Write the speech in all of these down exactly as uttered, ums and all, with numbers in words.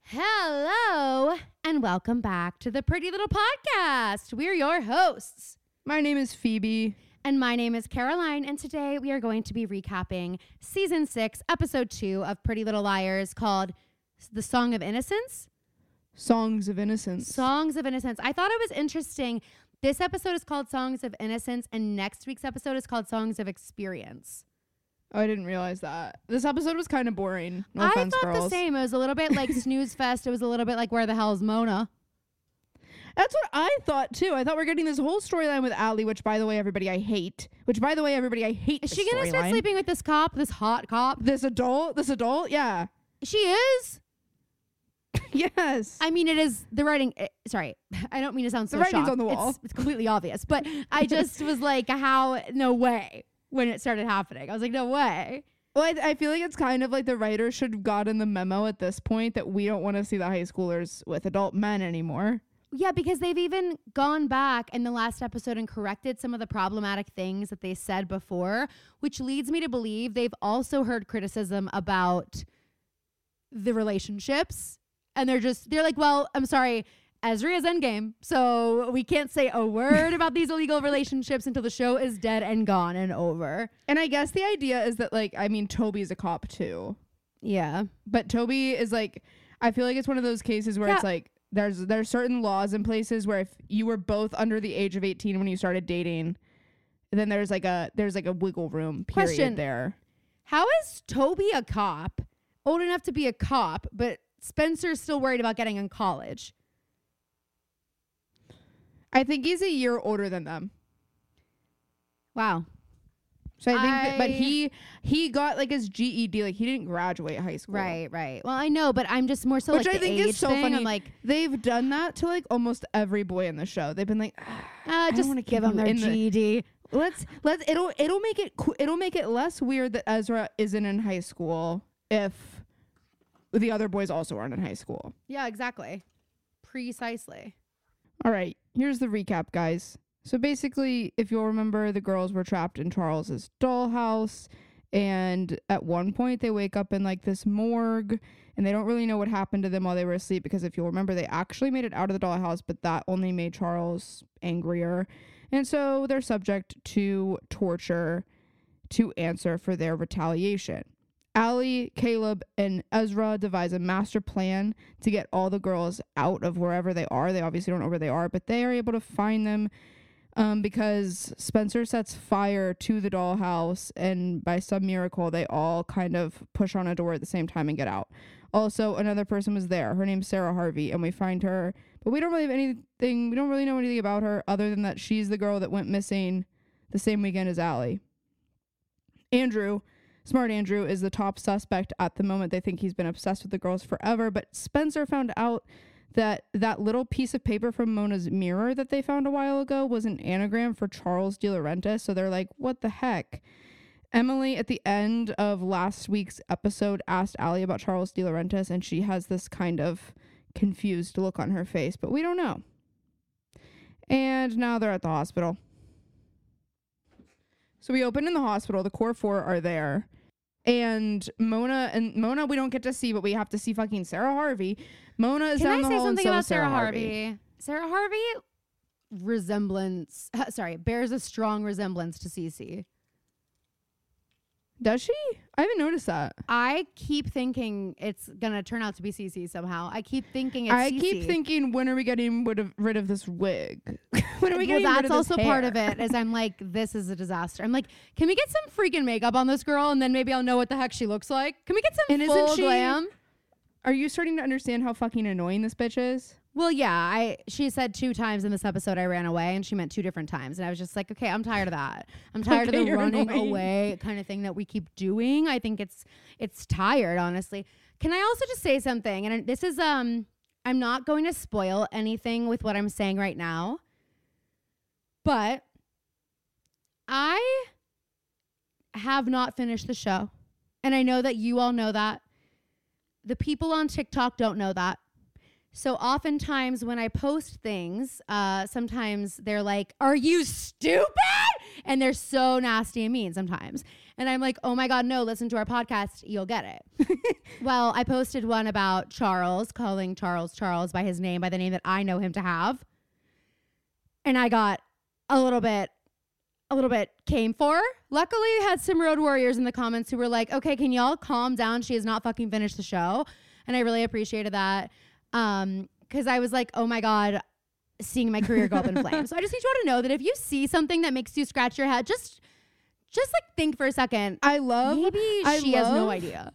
Hello, and welcome back to the Pretty Little Podcast. We're your hosts. My name is Phoebe. And my name is Caroline, and today we are going to be recapping Season six, Episode two of Pretty Little Liars called The Song of Innocence? Songs of Innocence. Songs of Innocence. I thought it was interesting. This episode is called Songs of Innocence, and next week's episode is called Songs of Experience. Oh, I didn't realize that. This episode was kind of boring. No I offense, thought girls. the same. It was a little bit like Snooze Fest. It was a little bit like Where the Hell's Mona? That's what I thought, too. I thought we are getting this whole storyline with Allie, which, by the way, everybody, I hate. Which, by the way, everybody, I hate Is this she going to start storyline. sleeping with this cop, this hot cop? This adult? This adult? Yeah. She is. Yes. I mean, it is the writing. Uh, sorry, I don't mean to sound so The writing's shocked. on the wall. It's, it's completely obvious, but I just was like, how? No way. When it started happening, I was like, no way. Well, I, I feel like it's kind of like the writer should have gotten the memo at this point that we don't want to see the high schoolers with adult men anymore. Yeah, because they've even gone back in the last episode and corrected some of the problematic things that they said before, which leads me to believe they've also heard criticism about the relationships. And they're just, they're like, well, I'm sorry, Ezra is endgame, so we can't say a word about these illegal relationships until the show is dead and gone and over. And I guess the idea is that, like, I mean, Toby's a cop too. Yeah. But Toby is like, I feel like it's one of those cases where Yeah. it's like, there's there's certain laws in places where if you were both under the age of eighteen when you started dating, then there's like a there's like a wiggle room period Question. there. How is Toby a cop, old enough to be a cop, but Spencer's still worried about getting in college? I think he's a year older than them. Wow. So I think, that, but I- he he got like his G E D, like he didn't graduate high school. Right, right. Well, I know, but I'm just more so Which like I the think age is so thing. funny. I'm like, They've done that to like almost every boy in the show. They've been like, ah, uh, don't just wanna give keep them you their in the- G E D. let's let's it'll it'll make it co- it'll make it less weird that Ezra isn't in high school if the other boys also aren't in high school. Yeah, exactly. Precisely. All right, here's the recap, guys. So basically, if you'll remember, the girls were trapped in Charles's dollhouse, and at one point they wake up in like this morgue, and they don't really know what happened to them while they were asleep, because if you'll remember, they actually made it out of the dollhouse, but that only made Charles angrier. And so they're subject to torture to answer for their retaliation. Allie, Caleb, and Ezra devise a master plan to get all the girls out of wherever they are. They obviously don't know where they are, but they are able to find them um, because Spencer sets fire to the dollhouse, and by some miracle, they all kind of push on a door at the same time and get out. Also, another person was there. Her name's Sarah Harvey, and we find her, but we don't really have anything, we don't really know anything about her other than that she's the girl that went missing the same weekend as Allie. Andrew, Smart Andrew, is the top suspect at the moment. They think he's been obsessed with the girls forever, but Spencer found out that that little piece of paper from Mona's mirror that they found a while ago was an anagram for Charles De Laurentiis, so they're like, what the heck? Emily, at the end of last week's episode, asked Allie about Charles De Laurentiis, and she has this kind of confused look on her face, but we don't know. And now they're at the hospital. So we open in the hospital. The core four are there. And Mona, and Mona we don't get to see, but we have to see fucking Sarah Harvey. Mona is Can down I the say hall, and something so about is Sarah Harvey? Sarah Harvey resemblance, sorry, bears a strong resemblance to Cece. Does she? I haven't noticed that. I keep thinking it's gonna turn out to be Cece somehow. I keep thinking it's I Cece. keep thinking, when are we getting rid of, rid of this wig? When are we well, getting that's rid of this also part hair? of it. Is I'm like, this is a disaster. I'm like, can we get some freaking makeup on this girl, and then maybe I'll know what the heck she looks like? Can we get some And isn't full she- glam? Are you starting to understand how fucking annoying this bitch is? Well, yeah. I she said two times in this episode I ran away, and she meant two different times, and I was just like, okay, I'm tired of that. I'm tired Okay, of the you're running annoying. away kind of thing that we keep doing. I think it's it's tired, honestly. Can I also just say something? And this is um, I'm not going to spoil anything with what I'm saying right now, but I have not finished the show, and I know that you all know that. The people on TikTok don't know that. So oftentimes when I post things, uh, sometimes they're like, are you stupid? And they're so nasty and mean sometimes. And I'm like, oh my God, no, listen to our podcast. You'll get it. Well, I posted one about Charles, calling Charles Charles by his name, by the name that I know him to have. And I got a little bit, a little bit came for. Luckily, I had some road warriors in the comments who were like, okay, can y'all calm down? She has not fucking finished the show. And I really appreciated that. Um, cause I was like, oh my God, seeing my career go up in flames. So I just need you all to know that if you see something that makes you scratch your head, just, just like think for a second. I love, maybe I she love, has no idea.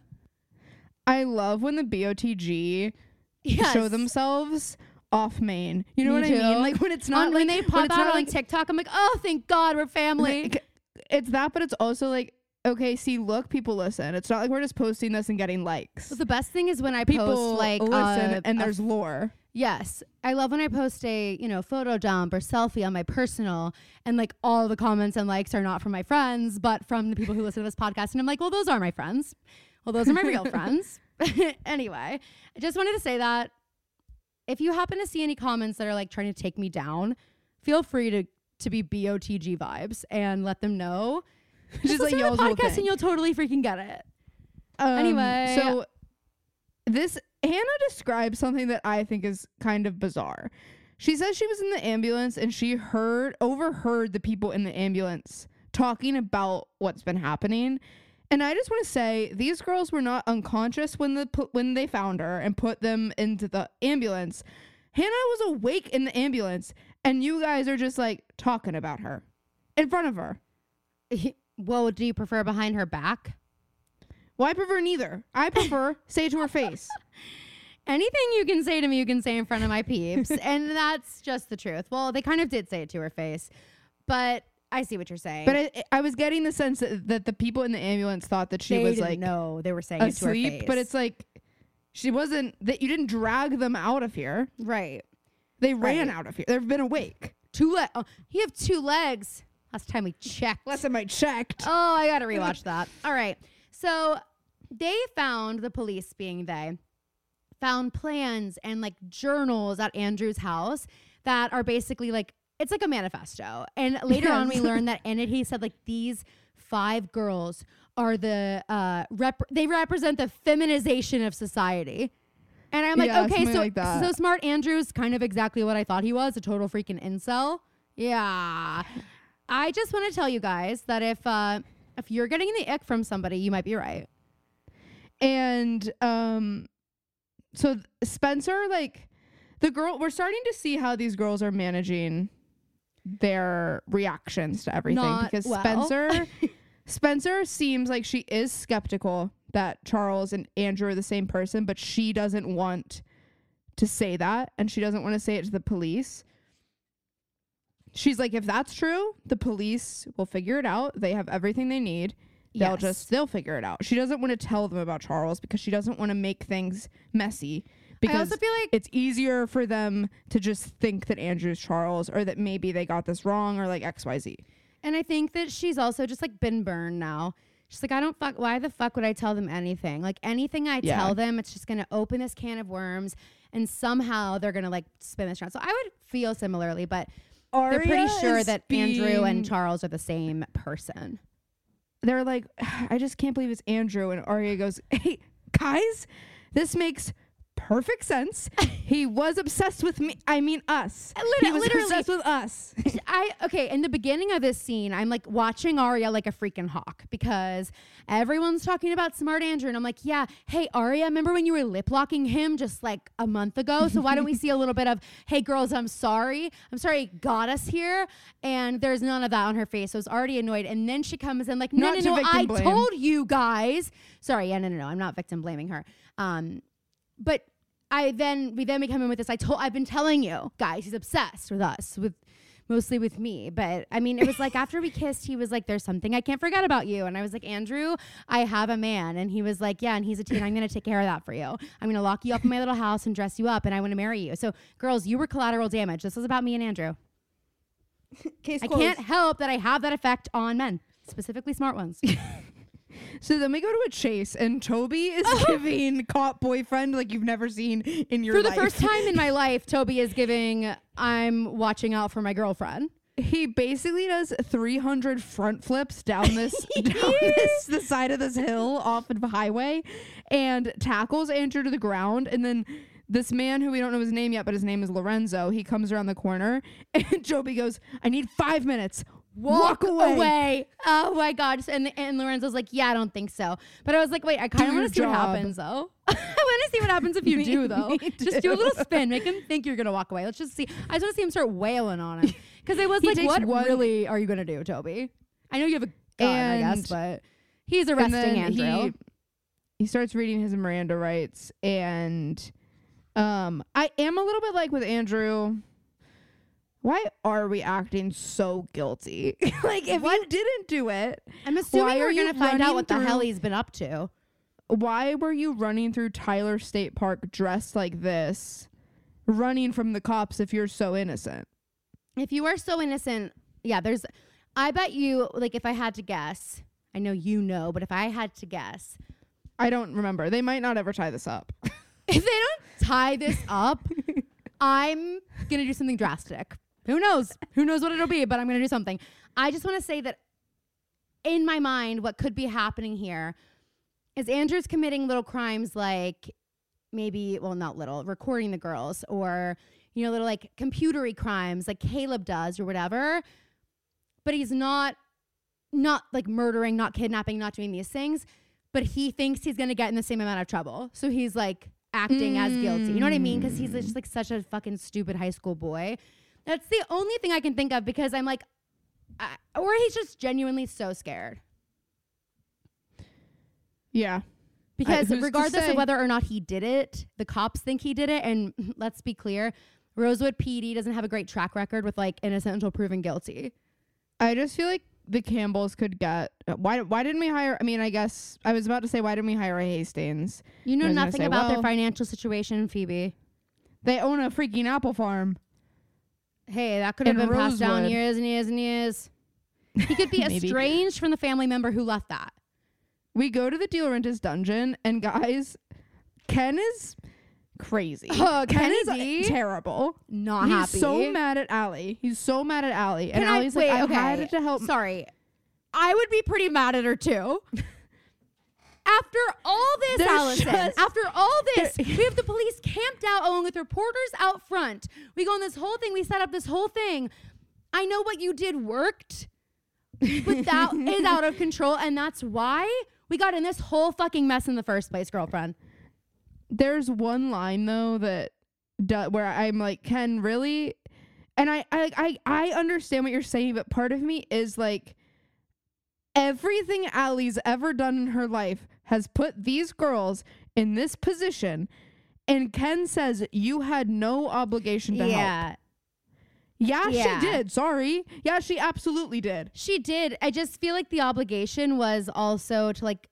I love when the B O T G Yes. show themselves off main. You know Me what too. I mean? Like when it's not on, like, when they pop it's out not on like, TikTok, I'm like, oh, thank God we're family. it's that, but it's also like, okay, see, look, people listen. It's not like we're just posting this and getting likes. Well, the best thing is when I People post like listen uh, and a there's lore. Yes. I love when I post a, you know, photo dump or selfie on my personal and like all the comments and likes are not from my friends, but from the people who listen to this podcast. And I'm like, well, those are my friends. Well, those are my real friends. Anyway, I just wanted to say that if you happen to see any comments that are like trying to take me down, feel free to, to be B O T G vibes and let them know. Just, Just like listen to y'all's the whole podcast thing. and you'll totally freaking get it. Um, Anyway. So this, Hannah describes something that I think is kind of bizarre. She says she was in the ambulance and she heard, overheard the people in the ambulance talking about what's been happening. And I just want to say these girls were not unconscious when the when they found her and put them into the ambulance. Hannah was awake in the ambulance and you guys are just like talking about her in front of her. Well, do you prefer behind her back? Well, I prefer neither. I prefer say it to her face. Anything you can say to me, you can say in front of my peeps. And that's just the truth. Well, they kind of did say it to her face, but I see what you're saying. But I, I was getting the sense that, that the people in the ambulance thought that she they was didn't like know they were saying it to her asleep, face. but it's like she wasn't, that you didn't drag them out of here. right. They ran Right. out of here. They've been awake. Two legs. Oh, you have two legs. Last time we checked. Last time I checked. Oh, I got to rewatch that. All right. So they found, the police being they, found plans and like journals at Andrew's house that are basically like, it's like a manifesto. And later Yes. on, we learned that in it, he said like these five girls are the, uh, rep- they represent the feminization of society. And I'm like, Yeah, okay, something so, like that. so Smart Andrew's kind of exactly what I thought he was, a total freaking incel. Yeah. I just want to tell you guys that if, uh, if you're getting the ick from somebody, you might be right. And um, so th- Spencer, like the girl, we're starting to see how these girls are managing their reactions to everything Not because well. Spencer, Spencer seems like she is skeptical that Charles and Andrew are the same person, but she doesn't want to say that, and she doesn't want to say it to the police. She's like, if that's true, the police will figure it out. They have everything they need. They'll Yes. just, they'll figure it out. She doesn't want to tell them about Charles because she doesn't want to make things messy. Because I also feel like it's easier for them to just think that Andrew's Charles or that maybe they got this wrong or like X Y Z. And I think that she's also just like been burned now. She's like, I don't fuck. Why the fuck would I tell them anything? Like anything I Yeah. tell them, it's just going to open this can of worms and somehow they're going to like spin this around. So I would feel similarly, but they're pretty sure that Andrew and Charles are the same person. They're like, I just can't believe it's Andrew. And Arya goes, hey, guys, this makes perfect sense. He was obsessed with me. I mean, us. Lit- he was literally. obsessed with us. I okay, in the beginning of this scene, I'm like watching Arya like a freaking hawk because everyone's talking about Smart Andrew and I'm like, yeah, hey Arya, remember when you were lip locking him just like a month ago? So why don't we see a little bit of, hey girls, I'm sorry. I'm sorry it got us here. And there's none of that on her face. So I was already annoyed. And then she comes in like, no, Not no, to no, victim I blame. told you guys. Sorry, yeah, no, no, no. I'm not victim blaming her. Um, but I then we then we come in with this. I told I've been telling you guys, he's obsessed with us, with mostly with me. But I mean, it was like after we kissed, he was like, "There's something I can't forget about you," and I was like, "Andrew, I have a man," and he was like, "Yeah," and he's a teen. I'm gonna take care of that for you. I'm gonna lock you up in my little house and dress you up, and I want to marry you. So, girls, you were collateral damage. This is about me and Andrew. Case I closed. can't help that I have that effect on men, specifically smart ones. So then we go to a chase, and Toby is giving cop boyfriend like you've never seen in your For the life. first time in my life, Toby is giving, I'm watching out for my girlfriend. he basically does three hundred front flips down this down this the side of this hill off of the highway and tackles Andrew to the ground. And then this man, who we don't know his name yet, but his name is Lorenzo, he comes around the corner and Joby goes, I need five minutes. Walk, Walk away. away. Oh my God. And, and Lorenzo's like, yeah, I don't think so. But I was like, wait, I kind of want to see job. what happens though. I want to see what happens if you Me- do though. me Just do a little spin. Make him think you're going to walk away. Let's just see. I just want to see him start wailing on him. Because it was He like, takes what one- really are you going to do, Toby? I know you have a gun, I guess, And- but he's And arresting then Andrew. He, he starts reading his Miranda rights, and um, I am a little bit like with Andrew. Why are we acting so guilty? Like, if What? you didn't do it, I'm assuming why we're are you going to find out running what the hell through- he's been up to. why were you running through Tyler State Park dressed like this, running from the cops if you're so innocent? If you are so innocent, yeah, there's, I bet you, like, if I had to guess, I know you know, but if I had to guess, I don't remember. They might not ever tie this up. if they don't tie this up, I'm going to do something drastic. Who knows? Who knows what it'll be, but I'm going to do something. I just want to say that in my mind, what could be happening here is Andrew's committing little crimes like maybe, well, not little, recording the girls, or, you know, little like computery crimes like Caleb does or whatever. But he's not, not like murdering, not kidnapping, not doing these things. But he thinks he's going to get in the same amount of trouble. So he's like acting mm. as guilty. You know what I mean? Because he's just like such a fucking stupid high school boy. That's the only thing I can think of, because I'm like, I, or he's just genuinely so scared. Yeah. Because I, regardless of whether or not he did it, the cops think he did it. And let's be clear, Rosewood P D doesn't have a great track record with like innocent until proven guilty. I just feel like the Campbells could get, why why didn't we hire, I mean, I guess, I was about to say, why didn't we hire a Hastings? You know nothing say, about well, their financial situation, Phoebe. They own a freaking apple farm. Hey, that could have In been passed down Rosewood. years and years and years. He could be Maybe. estranged from the family member who left that. We go to the De Laurentiis dungeon, and guys, Ken is crazy. Oh, Ken Kenny is D? terrible. Not He's happy. so mad at Allie. He's so mad at Allie. And Can I- Allie's wait, like, I okay. had to help. Sorry. I would be pretty mad at her too. After all this, There's Allison, just- after all this, There- we have the police camped out along with reporters out front. We go on this whole thing. We set up this whole thing. I know what you did worked, but that is out of control. And that's why we got in this whole fucking mess in the first place, girlfriend. There's one line though that do, where I'm like, Ken, really? And I, I I I understand what you're saying, but part of me is like, everything Allie's ever done in her life has put these girls in this position, and Ken says you had no obligation to help. Yeah. Yeah, Yeah. she did. Sorry. Yeah, she absolutely did. She did. I just feel like the obligation was also to like,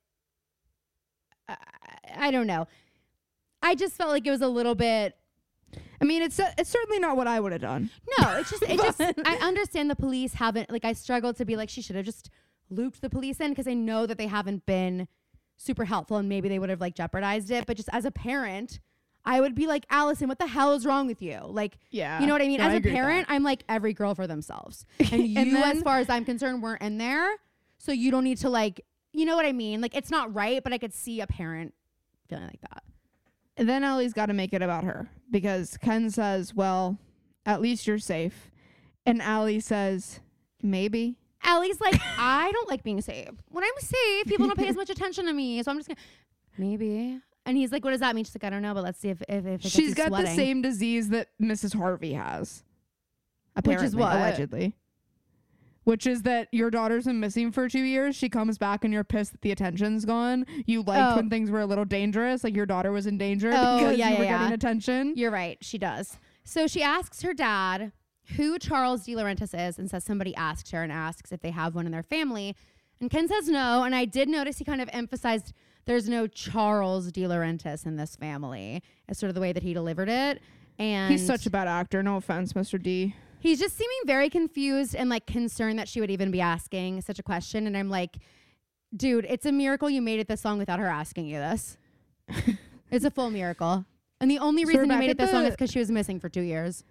I, I don't know. I just felt like it was a little bit. I mean, it's it's certainly not what I would have done. No, it's just, it just, I understand the police haven't, like, I struggled to be like, she should have just looped the police in, because I know that they haven't been super helpful and maybe they would have like jeopardized it. But just as a parent, I would be like, Allison, what the hell is wrong with you? Like, Yeah. you know what I mean? No, I as a agree with parent, that. I'm like, every girl for themselves. And you, And then- as far as I'm concerned, weren't in there. So you don't need to like, you know what I mean? Like, it's not right, but I could see a parent feeling like that. And then Allie's got to make it about her, because Ken says, well, at least you're safe. And Allie says, maybe. Allie's like, I don't like being safe. When I'm safe, people don't pay as much attention to me. So I'm just going to, maybe. And he's like, what does that mean? She's like, I don't know, but let's see if, if, if it gets She's you got sweating. the same disease that Missus Harvey has. Apparently, Which is what? allegedly. Which is that your daughter's been missing for two years. She comes back and you're pissed that the attention's gone. You liked Oh. when things were a little dangerous, like your daughter was in danger Oh, because yeah, you were yeah, getting yeah. attention. You're right. She does. So she asks her dad who Charles De Laurentiis is, and says somebody asked her, and asks if they have one in their family. And Ken says no. And I did notice he kind of emphasized there's no Charles De Laurentiis in this family. It's sort of the way that he delivered it. And He's such a bad actor. No offense, Mister D. he's just seeming very confused and like concerned that she would even be asking such a question. And I'm like, dude, it's a miracle you made it this long without her asking you this. It's a full miracle. And the only So reason we're you back made at it this the- long is because she was missing for two years.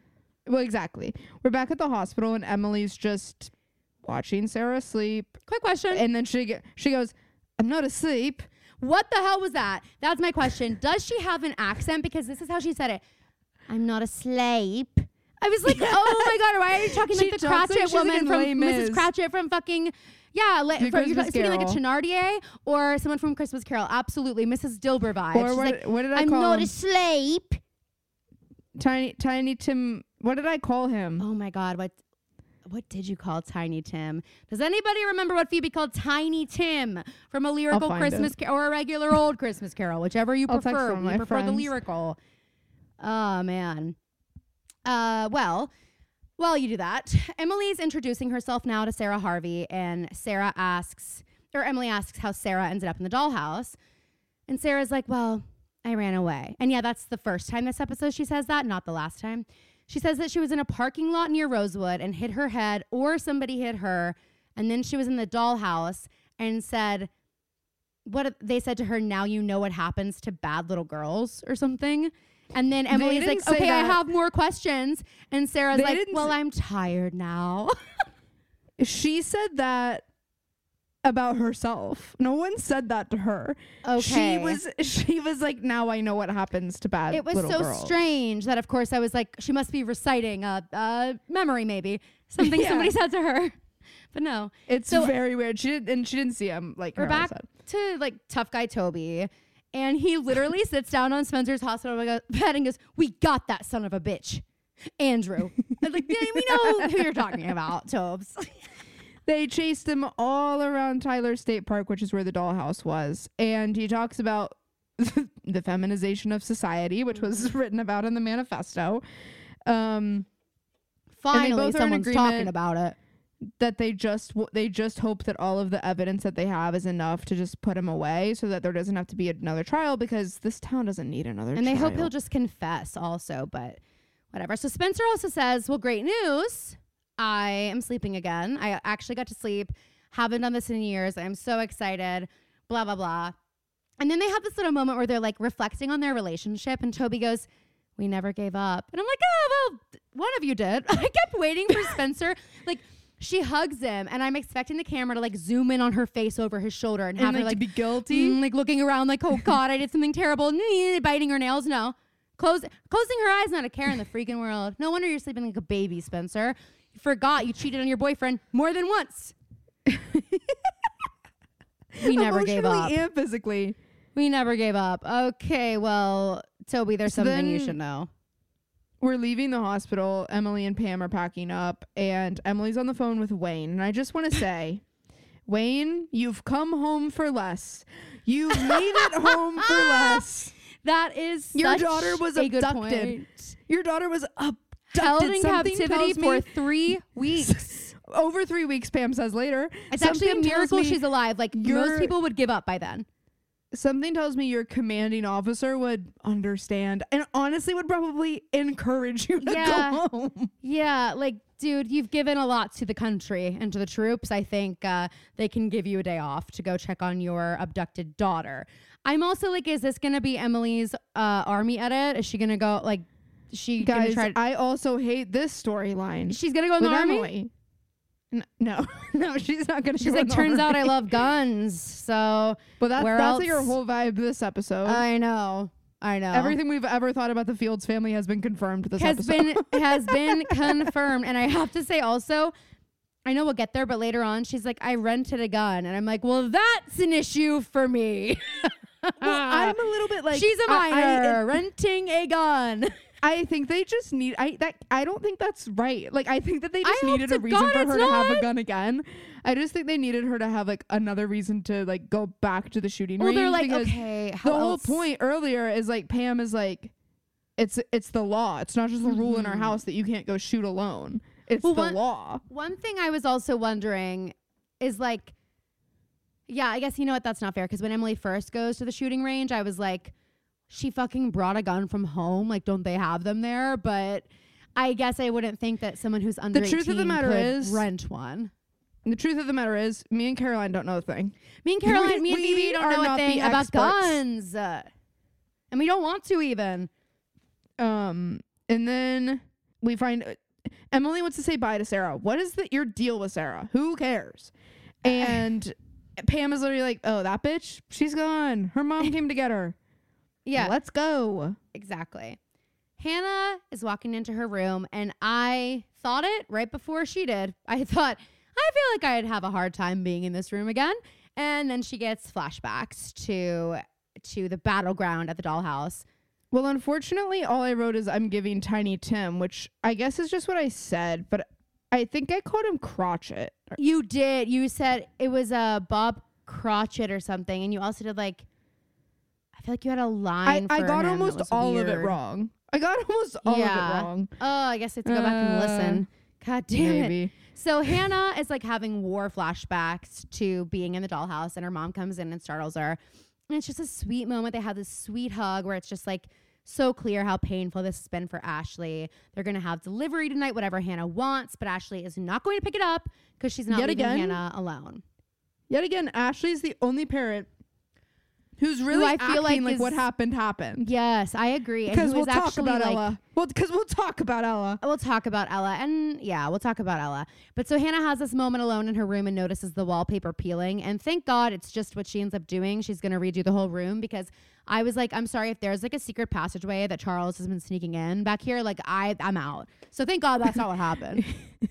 Well, exactly. We're back at the hospital and Emily's just watching Sarah sleep. Quick question. And then she ge- she goes, I'm not asleep. What the hell was that? That's my question. Does she have an accent? Because this is how she said it. I'm not asleep. I was like, oh my God, why are you talking She like the talks like Cratchit she's like woman in from Les Missus Mis. Cratchit from fucking, yeah, la- The from, you're Christmas speaking like a Carol. Thenardier or someone from Christmas Carol. Absolutely. Missus Dilber vibes. Or She's what, like, what did I I'm call not him? asleep. Tiny Tiny Tim. What did I call him? Oh my God, what what did you call Tiny Tim? Does anybody remember what Phoebe called Tiny Tim from a lyrical find Christmas it. Carol or a regular old Christmas Carol, whichever you I'll text prefer. one of We my prefer the friends. lyrical. Oh man. Uh, well, while you do that, Emily's introducing herself now to Sarah Harvey, and Sarah asks, or Emily asks how Sarah ended up in the dollhouse, and Sarah's like, "Well, I ran away." And yeah, that's the first time this episode she says that, not the last time. She says that she was in a parking lot near Rosewood and hit her head, or somebody hit her, and then she was in the dollhouse and said, "What?" They said to her, "Now you know what happens to bad little girls," or something. And then Emily's like, didn't say "Okay, I that. have more questions." And Sarah's They like, didn't "Well, say- I'm tired now." She said that about herself. No one said that to her. Okay. She was she was like, now I know what happens to bad It was little so girls. strange that, of course, I was like, she must be reciting a, a memory, maybe something Yeah. somebody said to her. But no, It's So- very weird. She did, and she didn't see him like we're Caroline back said. to like tough guy Toby, and he literally sits down on Spencer's hospital bed and goes, "We got that son of a bitch, Andrew." I'm like, yeah, we know who you're talking about, Tobes. They chased him all around Tyler State Park, which is where the dollhouse was. And he talks about the feminization of society, which was written about in the manifesto. Um, Finally, both are in someone's agreement. talking about it. that they just w- they just hope that all of the evidence that they have is enough to just put him away, so that there doesn't have to be another trial, because this town doesn't need another And trial. they hope he'll just confess also, but whatever. So Spencer also says, well, great news. I am sleeping again. I actually got to sleep. Haven't done this in years. I'm so excited. Blah, blah, blah. And then they have this little moment where they're like reflecting on their relationship. And Toby goes, we never gave up. And I'm like, oh, well, one of you did. I kept waiting for Spencer. Like, she hugs him, and I'm expecting the camera to like zoom in on her face over his shoulder and have and her like, like to be guilty. Mm, like looking around like, oh God, I did something terrible. Biting her nails. No. Close, closing her eyes, not a care in the freaking world. No wonder you're sleeping like a baby, Spencer. You forgot you cheated on your boyfriend more than once. We never gave up. Emotionally and physically. We never gave up. Okay, well, Toby, there's So something you then- should know. We're leaving the hospital. Emily and Pam are packing up, and Emily's on the phone with Wayne. And I just want to say, Wayne, you've come home for less. You've made it home for less. That is Your such daughter was a good abducted. point. Your daughter was abducted. Held in Something captivity tells me- for three weeks. over three weeks, Pam says later. It's actually a Something tells miracle me she's alive. Like, most you're- people would give up by then. Something tells me your commanding officer would understand and honestly would probably encourage you to Yeah. go home. Yeah, like, dude, you've given a lot to the country and to the troops. I think uh, they can give you a day off to go check on your abducted daughter. I'm also like, is this going to be Emily's uh, army edit? Is she going to go, like, she going to Guys, try to, I also hate this storyline. she's going to go in with the army? Emily. N- no, no, she's not gonna. She's go like, in the turns out I army." love guns. So But that's where that's like your else? whole vibe this episode. I know. I know. Everything we've ever thought about the Fields family has been confirmed this has episode. been has been confirmed. And I have to say also, I know we'll get there, but later on she's like, I rented a gun. And I'm like, well, that's an issue for me. well, I'm a little bit like she's a I- minor I, renting a gun. I think they just need. I that I don't think that's right. Like I think that they just I hope needed to a reason God for it's her to have a not. gun again. I just think they needed her to have like another reason to like go back to the shooting Well, range. they're like, because okay, the how whole else? point earlier is like Pam is like, it's it's the law. It's not just a rule in our Mhm. house that you can't go shoot alone. It's Well, the one- law. One thing I was also wondering is like, yeah, I guess you know what? That's not fair. Because when Emily first goes to the shooting range, I was like, she fucking brought a gun from home. Like, don't they have them there? But I guess I wouldn't think that someone who's under truth of the eighteen matter could is- rent one. The truth of the matter is, me and Caroline don't know a thing. Me and Caroline, We- me and we Phoebe don't are know a not the thing about experts. guns. Uh, and we don't want to even. Um, and then we find uh, Emily wants to say bye to Sarah. What is the, your deal with Sarah? Who cares? And Pam is literally like, oh, that bitch, she's gone. Her mom came to get her. Yeah. Let's go. Exactly. Hannah is walking into her room, and I thought it right before she did. I thought, I feel like I'd have a hard time being in this room again. And then she gets flashbacks to to the battleground at the dollhouse. Well, unfortunately, all I wrote is I'm giving Tiny Tim, which I guess is just what I said, but I think I called him Crotchet. You did. You said it was a uh, Bob Crotchet or something, and you also did like, I feel like you had a line I, for I got him almost that was all weird. of it wrong. I got almost all Yeah. of it wrong. Oh, I guess I have to go back and Uh, listen. God damn it. Maybe. So Hannah is like having war flashbacks to being in the dollhouse, and her mom comes in and startles her. And it's just a sweet moment. They have this sweet hug where it's just like so clear how painful this has been for Ashley. They're going to have delivery tonight, whatever Hannah wants, but Ashley is not going to pick it up because she's not Yet leaving again? Hannah alone. Yet again, Ashley's the only parent who's really I acting feel like like is- what happened happened. Yes, I agree. And Because who we'll is talk actually, about like, Ella. Well, because we'll talk about Ella. We'll talk about Ella. And yeah, we'll talk about Ella. But so Hannah has this moment alone in her room and notices the wallpaper peeling. And thank God it's just what she ends up doing. She's going to redo the whole room because I was like, I'm sorry if there's like a secret passageway that Charles has been sneaking in back here. Like I, I'm out. So thank God that's not what happened.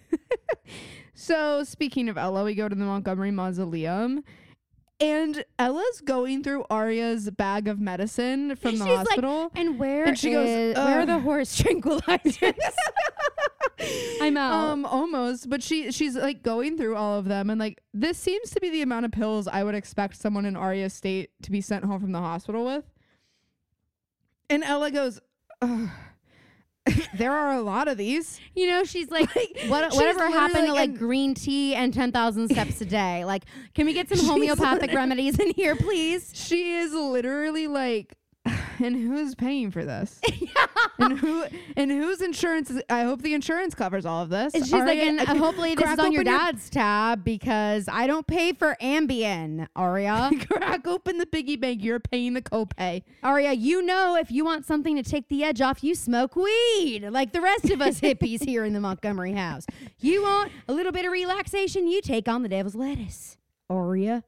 So speaking of Ella, we go to the Montgomery Mausoleum. And Ella's going through Arya's bag of medicine from the She's hospital. Like, and where And she goes, is- where are the "Ugh." horse tranquilizers? I'm out. Um, almost, but she she's like going through all of them, and like this seems to be the amount of pills I would expect someone in Arya's state to be sent home from the hospital with. And Ella goes, "Ugh, there are a lot of these." You know, she's like, Like, what, she's whatever literally happened to like like an- green tea and ten thousand steps a day? Like, can we get some She's homeopathic literally- remedies in here, please? She is literally like, and who's paying for this? and who and whose insurance is, I hope the insurance covers all of this. And she's like, Arya, and I- uh, hopefully this is crack on your open your- dad's tab because I don't pay for Ambien, Aria. Crack open the piggy bank. You're paying the copay. Aria, you know if you want something to take the edge off, you smoke weed like the rest of us hippies here in the Montgomery house. You want a little bit of relaxation, you take on the devil's lettuce. Aria.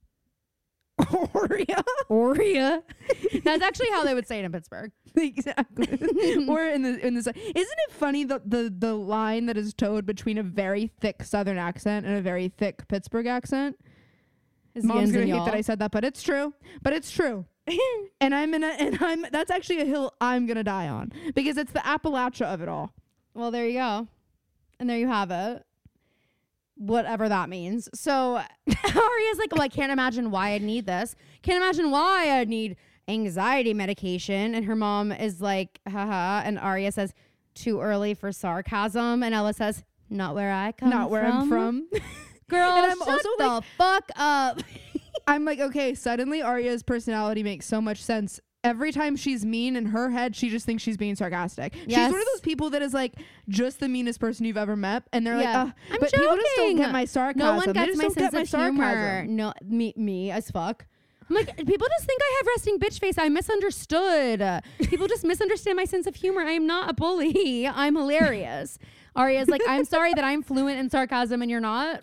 Oreo. Aria. That's actually how they would say it in Pittsburgh. Exactly. Or in the in this, isn't it funny the, the the line that is towed between a very thick Southern accent and a very thick Pittsburgh accent? Is Mom's yins gonna and hate y'all. that I said that, but it's true. But it's true. and I'm in a and I'm that's actually a hill I'm gonna die on because it's the Appalachia of it all. Well, there you go. And there you have it. Whatever that means. So Aria's like, well, I can't imagine why I'd need this. Can't imagine why I'd need anxiety medication. And her mom is like, haha. And Aria says, too early for sarcasm. And Ella says, not where I come from. Not where I'm from. Girl, And I'm shut also the like- fuck up. I'm like, okay, suddenly Arya's personality makes so much sense. Every time she's mean in her head, she just thinks she's being sarcastic. She's Yes. one of those people that is like just the meanest person you've ever met, and they're Yeah. like, I'm but people just don't joking. get my sarcasm. No one They gets just my don't sense get my of humor. sarcasm. No, me, me as fuck. I'm like, people just think I have resting bitch face. I misunderstood. People just misunderstand my sense of humor. I am not a bully. I'm hilarious. Aria's like, I'm sorry that I'm fluent in sarcasm and you're not.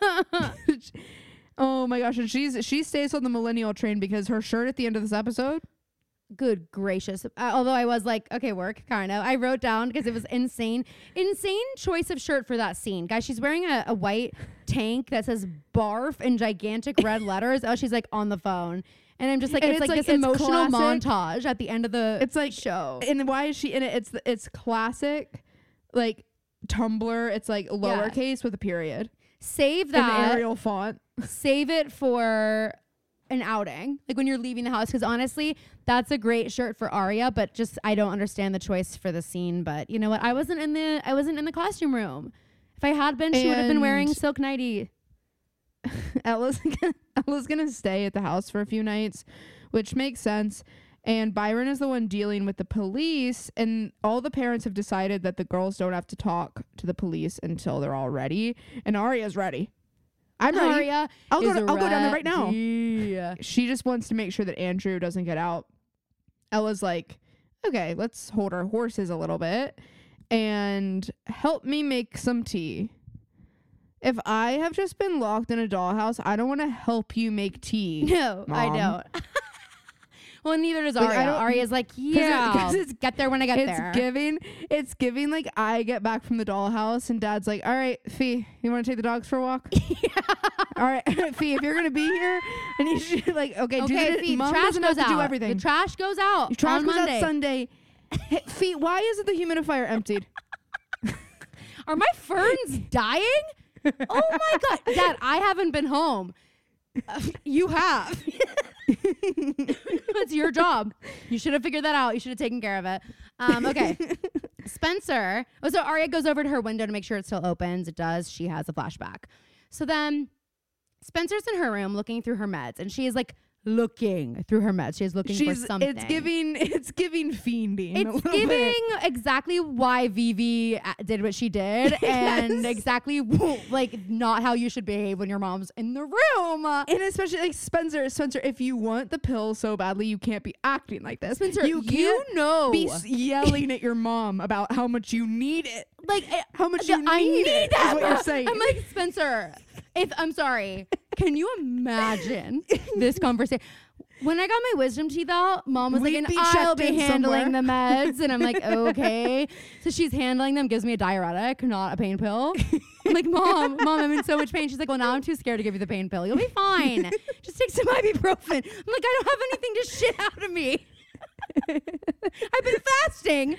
Oh my gosh, and she's she stays on the millennial train because her shirt at the end of this episode. Good gracious. Uh, although I was like, okay, work, kind of. I wrote down because it was insane. Insane choice of shirt for that scene. Guys, she's wearing a, a white tank that says barf in gigantic red letters. Oh, she's like on the phone. And I'm just like, And it's, it's like, like- this it's emotional classic. montage at the end of the It's like show. And why is she in it? It's the, it's classic, like Tumblr. It's like lowercase with a period. Save In that. Arial font. Save it for an outing, like when you're leaving the house. Because honestly, that's a great shirt for Aria, but just I don't understand the choice for the scene. But you know what? I wasn't in the I wasn't in the costume room. If I had been, she would have been wearing And- silk nightie. Ella's gonna, Ella's gonna stay at the house for a few nights, which makes sense. And Byron is the one dealing with the police, and all the parents have decided that the girls don't have to talk to the police until they're all ready. And Aria's ready. I'm ready. Aria, I'll go. is To, I'll go down there right now. ready. She just wants to make sure that Andrew doesn't get out. Ella's like, okay, let's hold our horses a little bit. and help me make some tea. If I have just been locked in a dollhouse, I don't want to help you make tea. No, Mom. I don't. Well, neither does Like, I Aria. don't- Aria's like, yeah, Cause it- 'cause it's- get there when I get it's there. giving it's giving like I get back from the dollhouse and Dad's like, all right, Fee, you want to take the dogs for a walk? All right, Fee, if you're gonna be here, I need you to, like, okay, do okay, the, Fee, Mom trash doesn't goes have to out. do everything. The trash goes out. Your trash on goes Monday. out Sunday. Hey, Fee, why isn't the humidifier emptied? Are my ferns dying? Oh my god, Dad! I haven't been home. Uh, you have. It's your job. You should have figured that out. You should have taken care of it. Um, okay. Spencer. Oh, so Aria goes over to her window to make sure it still opens. It does. She has a flashback. So then Spencer's in her room looking through her meds, and she is like looking through her meds. She's looking She's for something. it's giving it's giving fiending. a It's little giving bit. exactly why Vivi uh, did what she did, and Yes. exactly like not how you should behave when your mom's in the room. And especially like Spencer, Spencer, if you want the pill so badly, you can't be acting like this. Spencer, you you, can't know, be s- yelling at your mom about how much you need it. like I- How much I you need, it that. is what you're saying. I'm like, Spencer, if I'm sorry, can you imagine this conversation? When I got my wisdom teeth out, Mom was We'd like, and be I'll checked be in handling somewhere. the meds. And I'm like, okay. So she's handling them, gives me a diuretic, not a pain pill. I'm like, Mom, Mom, I'm in so much pain. She's like, well, now I'm too scared to give you the pain pill. You'll be fine. Just take some ibuprofen. I'm like, I don't have anything to shit out of me. I've been fasting.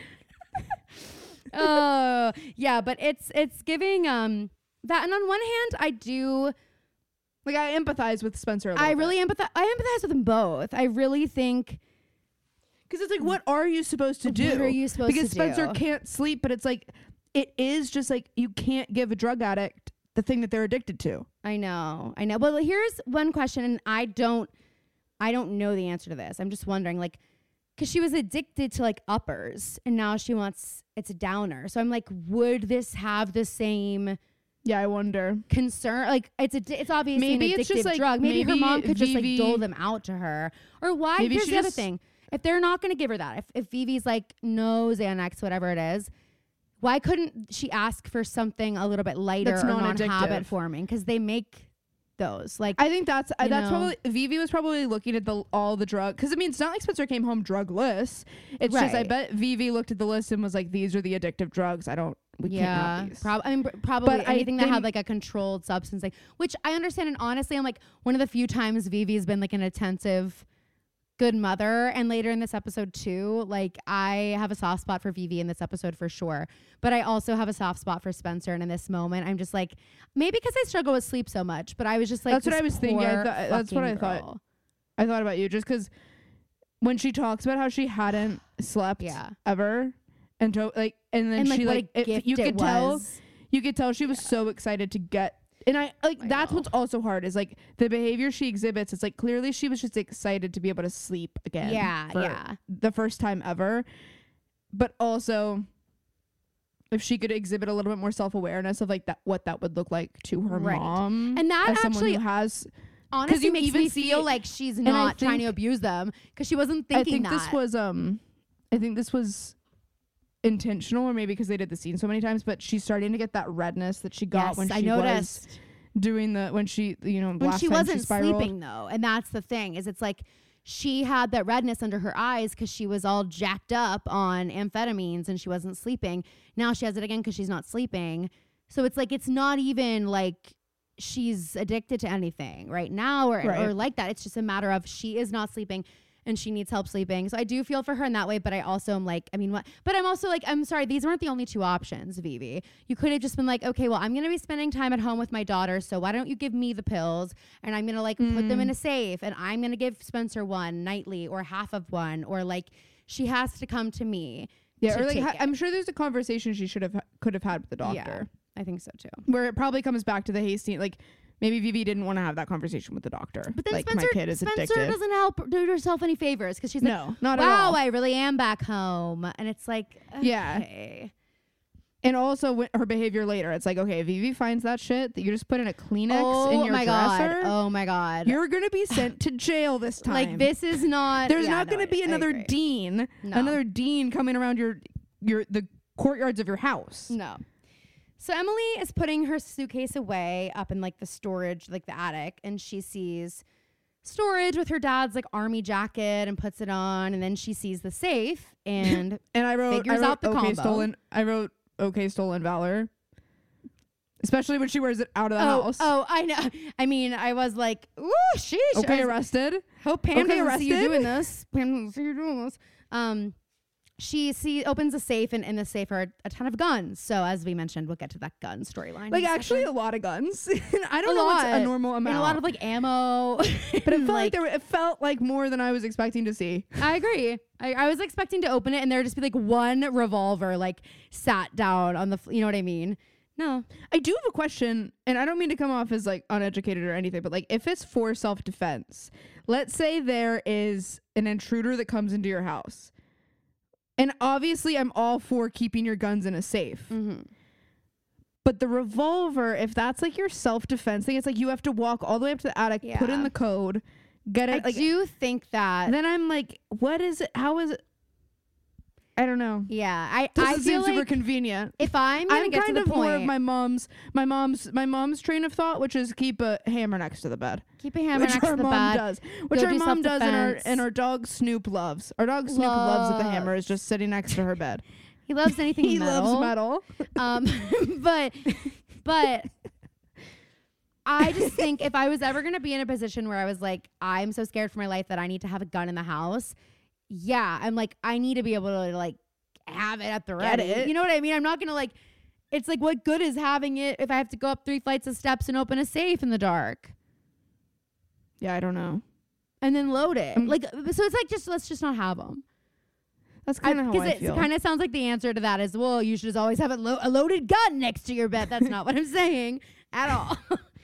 Oh, yeah, but it's it's giving um that. And on one hand, I do... Like I empathize with Spencer a little I bit. really empathize. I empathize with them both. I really think... Because it's like, what are you supposed to do? What are you supposed because to Spencer do? can't sleep, but it's like, it is just like, you can't give a drug addict the thing that they're addicted to. I know. I know. Well, here's one question, and I don't I don't know the answer to this. I'm just wondering, like, because she was addicted to, like, uppers, and now she wants, it's a downer. So I'm like, would this have the same Yeah, I wonder. concern? Like, it's a, it's obviously Maybe an it's addictive just, like, drug. Maybe, her maybe mom could just, Vivi- like, dole them out to her. Or why? Maybe Here's she the other just- thing. If they're not going to give her that, if, if Vivi's like, no Xanax, whatever it is, why couldn't she ask for something a little bit lighter That's or non-addictive. non-habit forming? Because they make those. Like, I think that's uh, You that's know? probably Vivi was probably looking at the all the drug, because I mean it's not like Spencer came home drugless. It's just I Right. bet Vivi looked at the list and was like, these are the addictive drugs. I don't we can't yeah, have these. prob- I mean, pr- probably But I anything that had think- like a controlled substance, like, which I understand. And honestly, I'm like, one of the few times Vivi's been like an attentive, good mother. And later in this episode too, like, I have a soft spot for Vivi in this episode for sure. But I also have a soft spot for Spencer. And in this moment, I'm just like, maybe because I struggle with sleep so much, but I was just like, That's what this I was thinking. I poor thought- that's what fucking I thought. girl. I thought about you just because when she talks about how she hadn't slept Yeah. ever, and to, like and then And like, she what like a it- gift you it could tell was. you could tell she was so excited to get. And I like I that's know. what's also hard is like the behavior she exhibits. It's like clearly she was just excited to be able to sleep again. Yeah, for yeah. the first time ever. But also, if she could exhibit a little bit more self awareness of like that, what that would look like to her Right. mom, And that as someone actually who has. honestly you makes even me see- feel like she's I not trying to think- abuse them because she wasn't I thinking think that. this was um, I think this was intentional, or maybe because they did the scene so many times. But she's starting to get that redness that she got yes, when she I noticed. was doing the when she you know when last she time wasn't she spiraled. sleeping though, and that's the thing, is it's like she had that redness under her eyes because she was all jacked up on amphetamines and she wasn't sleeping. Now she has it again because she's not sleeping. So it's like, it's not even like she's addicted to anything right now or, Right. or like that. It's just a matter of she is not sleeping and she needs help sleeping. So I do feel for her in that way, but I also am like, I mean, what? But I'm also like, I'm sorry, these weren't the only two options, Vivi. You could have just been like, okay, well, I'm going to be spending time at home with my daughter, so why don't you give me the pills, and I'm going to like put them in a safe, and I'm going to give Spencer one nightly or half of one, or like she has to come to me. Yeah, to or like take ha- it. I'm sure there's a conversation she should have could have had with the doctor, Yeah, I think so too. where it probably comes back to the hasty. Like maybe Vivi didn't want to have that conversation with the doctor. But then like Spencer, my kid is Spencer addicted. doesn't help do herself any favors because she's like, No, not at wow, all. I really am back home. And it's like, Yeah. okay. And also with her behavior later, it's like, okay, Vivi finds that shit that you just put in a Kleenex Oh in your my dresser. god. Oh my god. You're gonna be sent to jail this time. Like, this is not. There's yeah, not no, gonna I- be I another agree. dean, No. another dean coming around your your the courtyards of your house. No. So Emily is putting her suitcase away up in like the storage, like the attic, and she sees storage with her dad's like army jacket and puts it on, and then she sees the safe and and I wrote, figures I wrote out the okay, combo. stolen. I wrote okay, stolen valor, especially when she wears it out of the oh, house. Oh, I know. I mean, I was like, ooh, sheesh. Okay, I was, arrested. hope Pam Okay, doesn't see you arrested. doing this. Pam doesn't see you doing this. Um, she see opens a safe, and in the safe are a ton of guns. So as we mentioned, we'll get to that gun storyline. Like in a actually second. a lot of guns. I don't A know what's lot. a normal And amount. a lot of like ammo. but it felt like, there were, it felt like more than I was expecting to see. I agree. I, I was expecting to open it and there would just be like one revolver like sat down on the, f- you know what I mean? No. I do have a question, and I don't mean to come off as like uneducated or anything, but like if it's for self-defense, let's say there is an intruder that comes into your house. And obviously I'm all for keeping your guns in a safe. Mm-hmm. But the revolver, if that's like your self-defense thing, it's like you have to walk all the way up to the attic, put in Yeah. the code, get I it. Like, do think that. then I'm like, what is it? How is it? I don't know. Yeah. I, Doesn't I seem feel super like convenient. if I'm going to I'm get to kind the of point, more of my mom's, my mom's, my mom's train of thought, which is keep a hammer next to the bed. keep a hammer Which next our to the mom bed. does. Which Go our do mom does, and our self-defense. and our dog Snoop loves. Our dog Snoop loves that the hammer is just sitting next to her bed. He loves anything He metal. loves metal. Um, but, but I just think if I was ever going to be in a position where I was like, I'm so scared for my life that I need to have a gun in the house. Yeah. I'm like, I need to be able to like have it at the Get ready. it. You know what I mean? I'm not going to like, it's like, what good is having it if I have to go up three flights of steps and open a safe in the dark Yeah, I don't know. and then load it? Um, like, so it's like, just, let's just not have them. That's kind of how I Because feel. it kind of sounds like the answer to that is, well, you should just always have a, lo- a loaded gun next to your bed. That's not what I'm saying at all.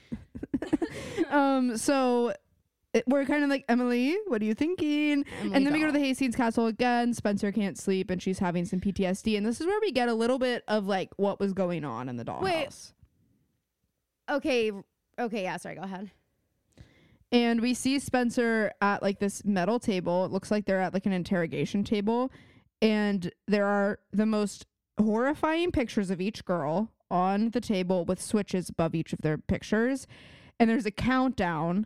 um. So it, we're kind of like, Emily, what are you thinking? Emily And then we go to doll. the Hastings Castle again. Spencer can't sleep, and she's having some P T S D. And this is where we get a little bit of like what was going on in the dollhouse. Okay. Okay. Yeah. Sorry. Go ahead. And we see Spencer at like this metal table. It looks like they're at like an interrogation table. And there are the most horrifying pictures of each girl on the table with switches above each of their pictures. And there's a countdown.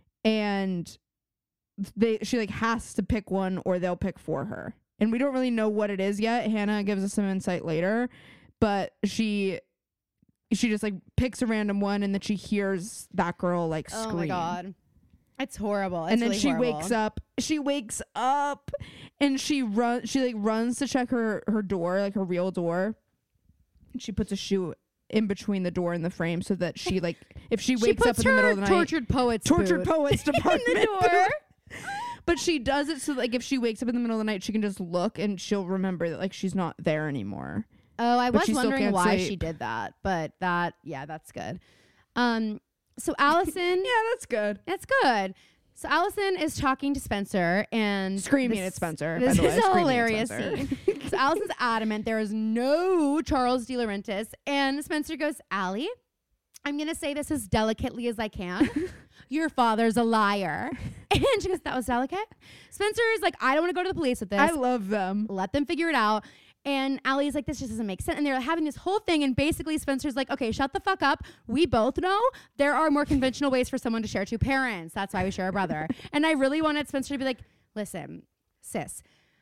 And they she like has to pick one or they'll pick for her. And we don't really know what it is yet. Hannah gives us some insight later. But she she just like picks a random one and then she hears that girl like scream. Oh my God. It's horrible. It's And then really she horrible. wakes up. She wakes up and she run she like runs to check her her door, like her real door. And she puts a shoe in between the door and the frame so that she like if she She wakes up puts in the middle her of the night tortured poets tortured boot poets department in the door. boot. But she does it so like if she wakes up in the middle of the night she can just look and she'll remember that like she's not there anymore. Oh, I But was she still wondering can't why say- she did that, but that, yeah, that's good. Um, so Allison, Yeah, that's good. that's good. So Allison is talking to Spencer and Screaming this- at Spencer. This by the way. is a Screaming at hilarious Spencer. scene. So Allison's adamant there is no Charles De Laurentiis, and Spencer goes, Allie, I'm gonna say this as delicately as I can. Your father's a liar. And she goes, that was delicate. Spencer is like, I don't want to go to the police with this. I love them. Let them figure it out. And Allie's like, this just doesn't make sense. And they're having this whole thing. And basically Spencer's like, okay, shut the fuck up. We both know there are more conventional ways for someone to share two parents. That's why we share a brother. And I really wanted Spencer to be like, listen, sis,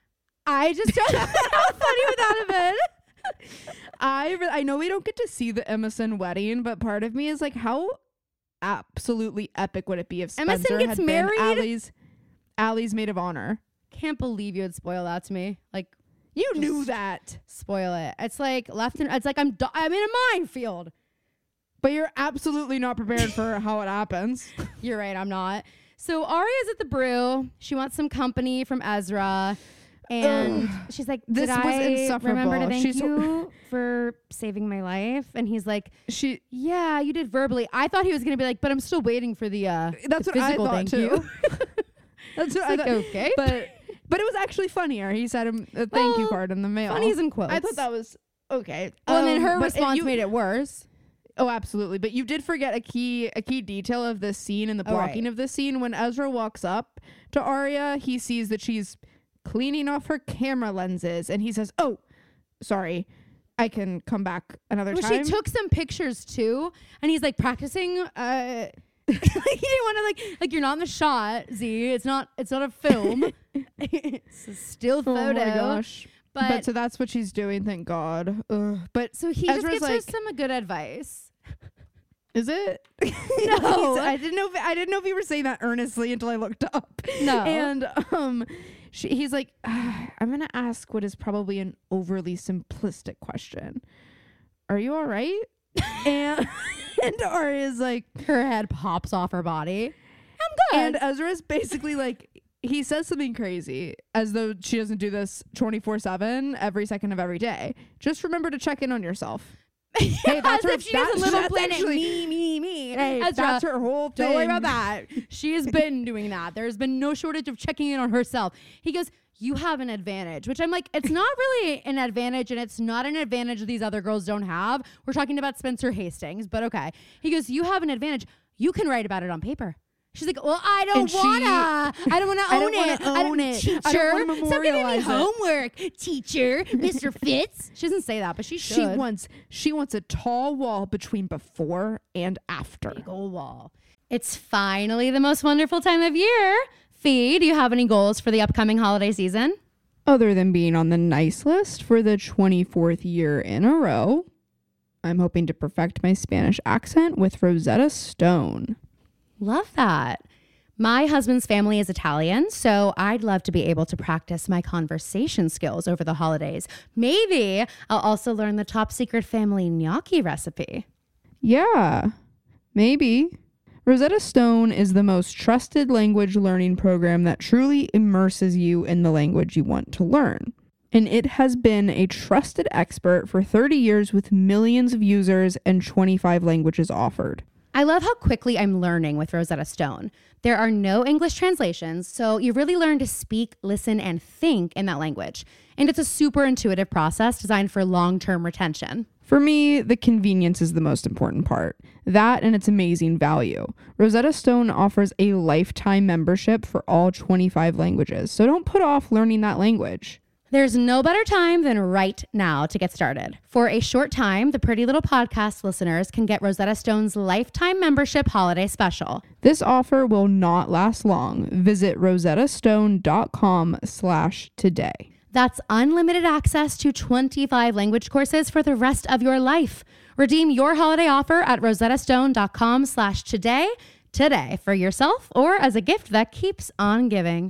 I just don't know how funny with that have been. I re- I know we don't get to see the Emerson wedding, but part of me is like, how absolutely epic would it be if Spencer Emerson gets had married? been Allie's Allie's maid of honor? Can't believe you would spoil that to me. Like, You Just- knew that, spoil it. It's like left and it's like I'm do- I'm in a minefield. but you're absolutely not prepared for how it happens. You're right, I'm not. So Arya's at the brew. She wants some company from Ezra. And she's like, Did This was I insufferable. remember to thank She's so- you for saving my life? And he's like, She yeah, you did verbally. I thought he was going to be like, but I'm still waiting for the, uh, that's the what I physical thought thank too. you. That's what It's I like, thought. okay. But but it was actually funnier. He said him a thank you Well, card in the mail. Funnies and quotes. I thought that was okay. Well, and then Um, her but response you- made it worse. Oh, absolutely. But you did forget a key a key detail of this scene and the Oh, right. blocking of this scene. When Ezra walks up to Arya, he sees that she's cleaning off her camera lenses and he says, "Oh, sorry." I can come back another well, time. She took some pictures too, and he's like practicing. Uh, like he didn't want to like like you're not in the shot. Z, it's not it's not a film. It's a still photo. Oh my gosh. But, But so that's what she's doing. Thank God. Ugh. But so he Ezra's just gives like, her some good advice. is it? No. I didn't know. If, I didn't know if you were saying that earnestly until I looked up. No. And um, she, he's like, ah, I'm gonna ask what is probably an overly simplistic question. Are you all right? and and Arya's like, Her head pops off her body. I'm good. and Ezra's basically like, he says something crazy as though she doesn't do this twenty-four seven every second of every day. Just remember to check in on yourself. Hey, that's As her. if she has a that's- little that's planet. actually- Me, me, me. Hey, Ezra, that's her whole thing. don't worry about that. She has been doing that. There's been no shortage of checking in on herself. He goes, you have an advantage, which I'm like, it's not really an advantage, and it's not an advantage these other girls don't have. We're talking about Spencer Hastings, but okay. He goes, you have an advantage. You can write about it on paper. She's like, well, I don't And she- wanna. I don't wanna I own don't wanna it. I don't own it. Teacher, I don't wanna stop giving me memorialize it." homework. Teacher, Mister Fitz. She doesn't say that, but she should. She wants she wants a tall wall between before and after. Big ol' wall. It's finally the most wonderful time of year. Fee, do you have any goals for the upcoming holiday season? Other than being on the nice list for the twenty-fourth year in a row, I'm hoping to perfect my Spanish accent with Rosetta Stone. Love that. My husband's family is Italian, so I'd love to be able to practice my conversation skills over the holidays. Maybe I'll also learn the top secret family gnocchi recipe. Yeah, maybe. Rosetta Stone is the most trusted language learning program that truly immerses you in the language you want to learn. And it has been a trusted expert for thirty years with millions of users and twenty-five languages offered. I love how quickly I'm learning with Rosetta Stone. There are no English translations, so you really learn to speak, listen, and think in that language. And it's a super intuitive process designed for long-term retention. For me, the convenience is the most important part. That and its amazing value. Rosetta Stone offers a lifetime membership for all twenty-five languages, so don't put off learning that language. There's no better time than right now to get started. For a short time, the Pretty Little Podcast listeners can get Rosetta Stone's lifetime membership holiday special. This offer will not last long. Visit rosettastone.com slash today. That's unlimited access to twenty-five language courses for the rest of your life. Redeem your holiday offer at rosettastone.com slash today today for yourself or as a gift that keeps on giving.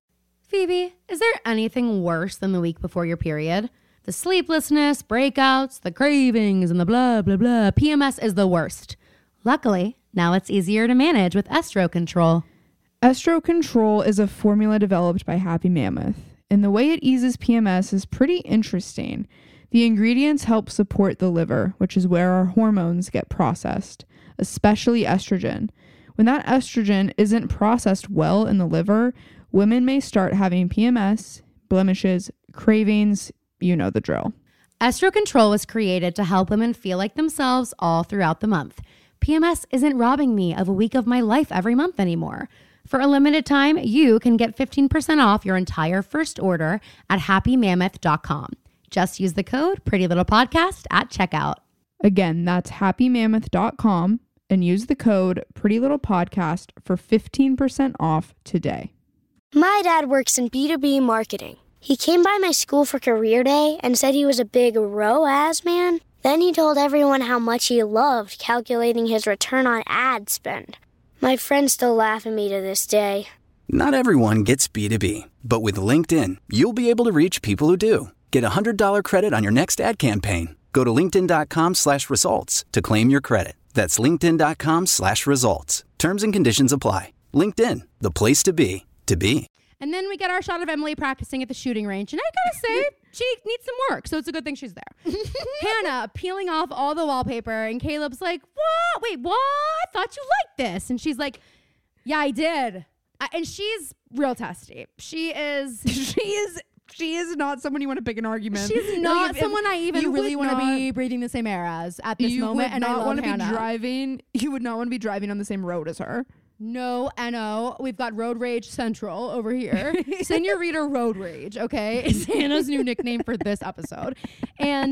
Phoebe, is there anything worse than the week before your period? The sleeplessness, breakouts, the cravings, and the blah, blah, blah. P M S is the worst. Luckily, now it's easier to manage with Estro Control. Estro Control is a formula developed by Happy Mammoth, and the way it eases P M S is pretty interesting. The ingredients help support the liver, which is where our hormones get processed, especially estrogen. When that estrogen isn't processed well in the liver, women may start having P M S, blemishes, cravings, you know the drill. Estro Control was created to help women feel like themselves all throughout the month. P M S isn't robbing me of a week of my life every month anymore. For a limited time, you can get fifteen percent off your entire first order at happy mammoth dot com. Just use the code PrettyLittlePodcast at checkout. Again, that's happy mammoth dot com and use the code PrettyLittlePodcast for fifteen percent off today. My dad works in B two B marketing. He came by my school for career day and said he was a big R O A S man. Then he told everyone how much he loved calculating his return on ad spend. My friends still laugh at me to this day. Not everyone gets B two B, but with LinkedIn, you'll be able to reach people who do. Get a one hundred dollars credit on your next ad campaign. Go to linkedin.com slash results to claim your credit. That's linkedin.com slash results. Terms and conditions apply. LinkedIn, the place to be, to be. And then we get our shot of Emily practicing at the shooting range. And I gotta say, she needs some work. So it's a good thing she's there. Hannah peeling off all the wallpaper. And Caleb's like, what? Wait, what? I thought you liked this. And she's like, yeah, I did. I, and she's real testy. She is. She is she is not someone you want to pick an argument. She's not Like, if- someone I even you really would want to not- be breathing the same air as at this you moment. would And I not love want to be Hannah. driving. You would not want to be driving on the same road as her. No, N O. We've got Road Rage Central over here. Senorita Road Rage, okay, is Hannah's new nickname for this episode. And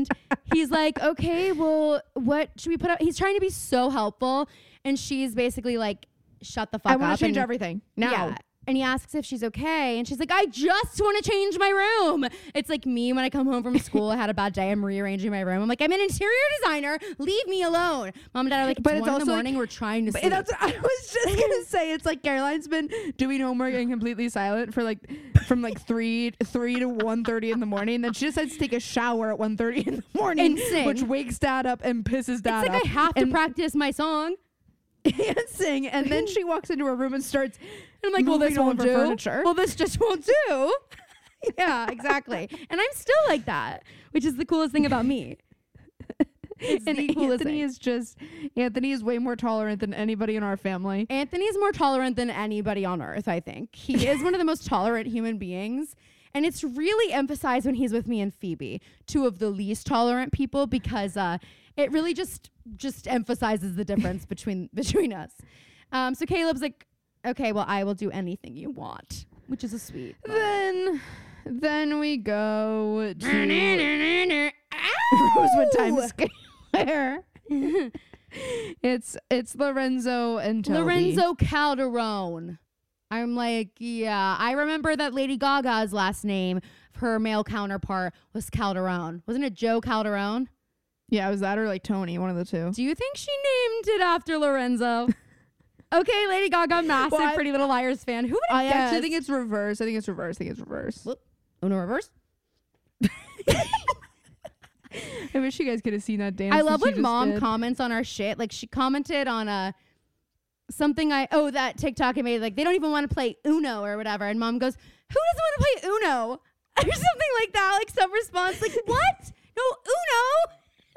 he's like, okay, well, what should we put up? He's trying to be so helpful. And she's basically like, shut the fuck I up. want to change and, everything now. Yeah. And he asks if she's okay. And she's like, I just want to change my room. It's like me when I come home from school. I had a bad day. I'm rearranging my room. I'm like, I'm an interior designer. Leave me alone. Mom and dad are like, it's But it's one in also the like- morning. We're trying to But sleep. that's what I was just gonna say. It's like Caroline's been doing homework and completely silent for like from like three three to one thirty in the morning. And then she decides to take a shower at one thirty in the morning, And sing. which wakes dad up and pisses dad It's like up. I have to and, practice my song. and sing. And then she walks into her room and starts. And I'm like, well, this moving won't over do. furniture. Well, this just won't do. Yeah, exactly. And I'm still like that, which is the coolest thing about me. It's And the coolest Anthony thing. is just Anthony is way more tolerant than anybody in our family. Anthony is more tolerant than anybody on earth, I think. He is one of the most tolerant human beings. And it's really emphasized when he's with me and Phoebe, two of the least tolerant people, because uh, it really just just emphasizes the difference between between us. Um, so Caleb's like, okay, well, I will do anything you want, which is a sweet. Then then we go to Rosewood Times Square. it's it's Lorenzo and Toby. Lorenzo Calderone. I'm like, yeah, I remember that Lady Gaga's last name, her male counterpart, was Calderone. Wasn't it Joe Calderone? Yeah, it was that or like Tony, one of the two. Do you think she named it after Lorenzo? Okay, Lady Gaga, massive Well, I- Pretty Little Liars fan. Who would I have actually guessed? think it's reverse. I think it's reverse. I think it's reverse. Whoop. Uno reverse. I wish you guys could have seen that dance. I that love she when just mom did. comments on our shit. Like she commented on a something I oh that TikTok I made. Like they don't even want to play Uno or whatever. And mom goes, "Who doesn't want to play Uno?" Or something like that. Like some response, like what? No Uno.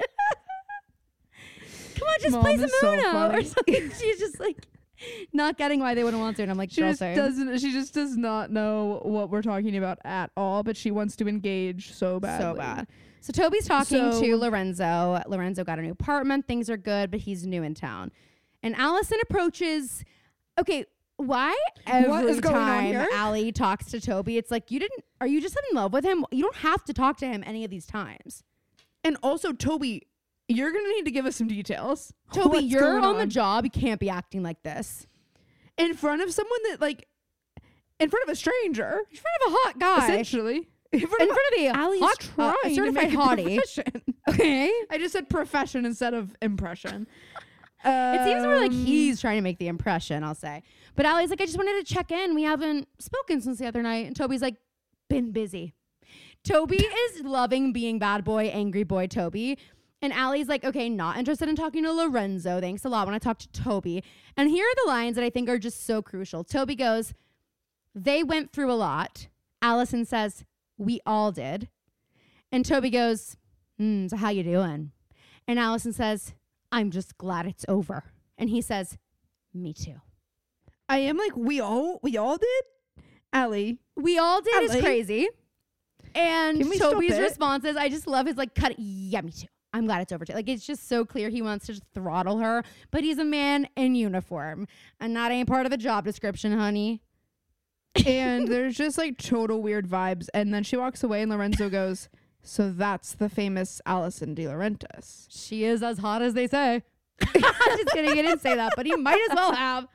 Come on, just Mom play some is so Uno funny. or something. She's just like not getting why they wouldn't want to. And I'm like, She girl, just same. doesn't. She just does not know what we're talking about at all. But she wants to engage so badly. So bad. So Toby's talking So- to Lorenzo. Lorenzo got a new apartment. Things are good, but he's new in town. And Allison approaches. Okay, why every What is going on time here? Allie talks to Toby, it's like you didn't. Are you just in love with him? You don't have to talk to him any of these times. And also, Toby, you're gonna need to give us some details. Toby, What's you're going on the job. You can't be acting like this in front of someone that like, in front of a stranger, in front of a hot guy. essentially. In front In of front of the Allie's hot, trying uh, to certified make a hottie. profession. Okay. I just said profession instead of impression. It seems more like Um, he's trying to make the impression, I'll say. But Allie's like, I just wanted to check in. We haven't spoken since the other night. And Toby's like, been busy. Toby is loving being bad boy, angry boy Toby. And Allie's like, okay, not interested in talking to Lorenzo. Thanks a lot when I talk to Toby. And here are the lines that I think are just so crucial. Toby goes, they went through a lot. Allison says, we all did. And Toby goes, hmm, so how you doing? And Allison says, I'm just glad it's over. And he says, me too. I am like we all we all did. Allie, We all did is Allie? crazy. And Can we stop Toby's it? responses, I just love his like cut it. Yeah, me too. I'm glad it's over too. Like it's just so clear he wants to just throttle her, but he's a man in uniform. And that ain't part of the job description, honey. and there's just like total weird vibes. And then she walks away, and Lorenzo goes, "So that's the famous Allison De Laurentiis." She is as hot as they say. Just kidding, he didn't say that, but he might as well have.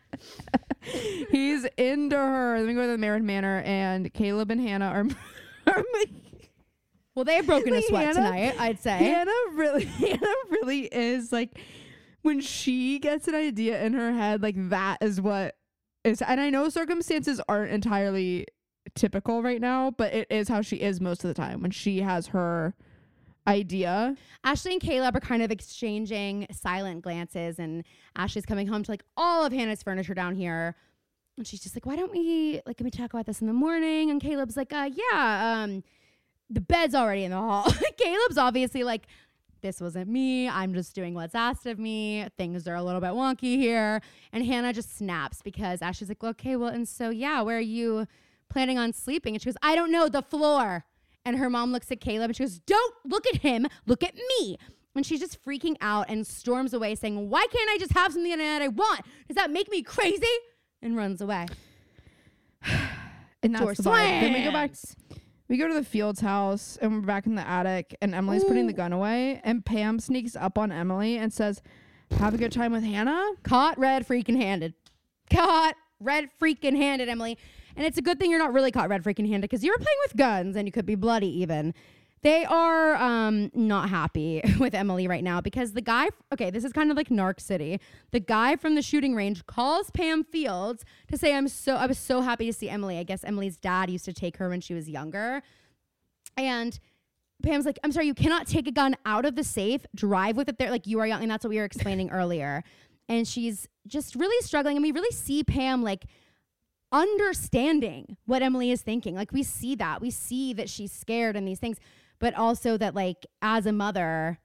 He's into her. Then we go to the Merritt Manor, and Caleb and Hannah are. are Well, they've broken a Like, sweat Hannah- tonight, I'd say. Hannah really, Hannah really is like, when she gets an idea in her head, like that is what is. And I know circumstances aren't entirely typical right now, but it is how she is most of the time when she has her idea. Ashley and Caleb are kind of exchanging silent glances, and Ashley's coming home to like all of Hannah's furniture down here. And she's just like, why don't we, like, can we talk about this in the morning? And Caleb's like, uh, yeah, um, the bed's already in the hall. Caleb's obviously like, this wasn't me. I'm just doing what's asked of me. Things are a little bit wonky here. And Hannah just snaps because Ashley's like, well, okay, well, and so, yeah, where are you planning on sleeping? And she goes, I don't know, the floor. And her mom looks at Caleb and she goes, don't look at him, look at me. And she's just freaking out and storms away saying, why can't I just have something that I want? Does that make me crazy? And runs away. And that's Door the vibe. Then we go back. slams. We go to the Fields house and we're back in the attic and Emily's Ooh. putting the gun away and Pam sneaks up on Emily and says, have a good time with Hannah? Caught red freaking handed. Caught red freaking handed, Emily. And it's a good thing you're not really caught red freaking handed because you were playing with guns and you could be bloody even. They are um, not happy with Emily right now because the guy, okay, this is kind of like Narc City. The guy from the shooting range calls Pam Fields to say, I'm so, I was so happy to see Emily. I guess Emily's dad used to take her when she was younger. And Pam's like, I'm sorry, you cannot take a gun out of the safe, drive with it there. Like you are young. And that's what we were explaining earlier. And she's just really struggling. And we really see Pam like understanding what Emily is thinking. Like we see that. We see that she's scared and these things. But also that, like, as a mother,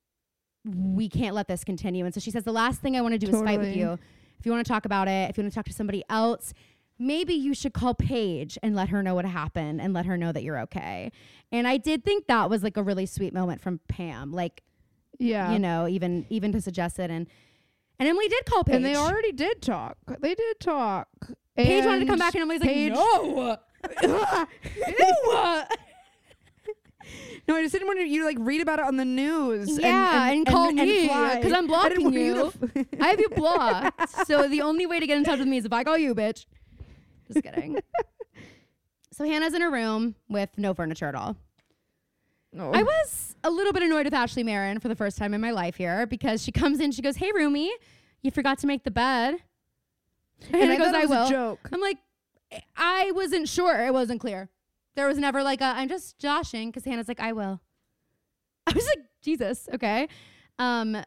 we can't let this continue. And so she says, the last thing I want to do totally. is fight with you. If you want to talk about it, if you want to talk to somebody else, maybe you should call Paige and let her know what happened and let her know that you're okay. And I did think that was, like, a really sweet moment from Pam. Like, yeah, you know, even even to suggest it. And, and Emily did call Paige. And they already did talk. They did talk. Paige wanted to come back and Emily's Paige like, no. Ew. No, I just didn't want you to like read about it on the news. Yeah, and, and, and call and, me because I'm blocking you. you f- I have you blocked. So the only way to get in touch with me is if I call you, bitch. Just kidding. So Hannah's in her room with no furniture at all. Oh. I was a little bit annoyed with Ashley Marin for the first time in my life here because she comes in, she goes, "Hey, roomie, you forgot to make the bed." And, and Hannah goes, "I will." A joke. I'm like, I wasn't sure. It wasn't clear. There was never like a, I'm just joshing because Hannah's like, I will. I was like, Jesus, okay. Um,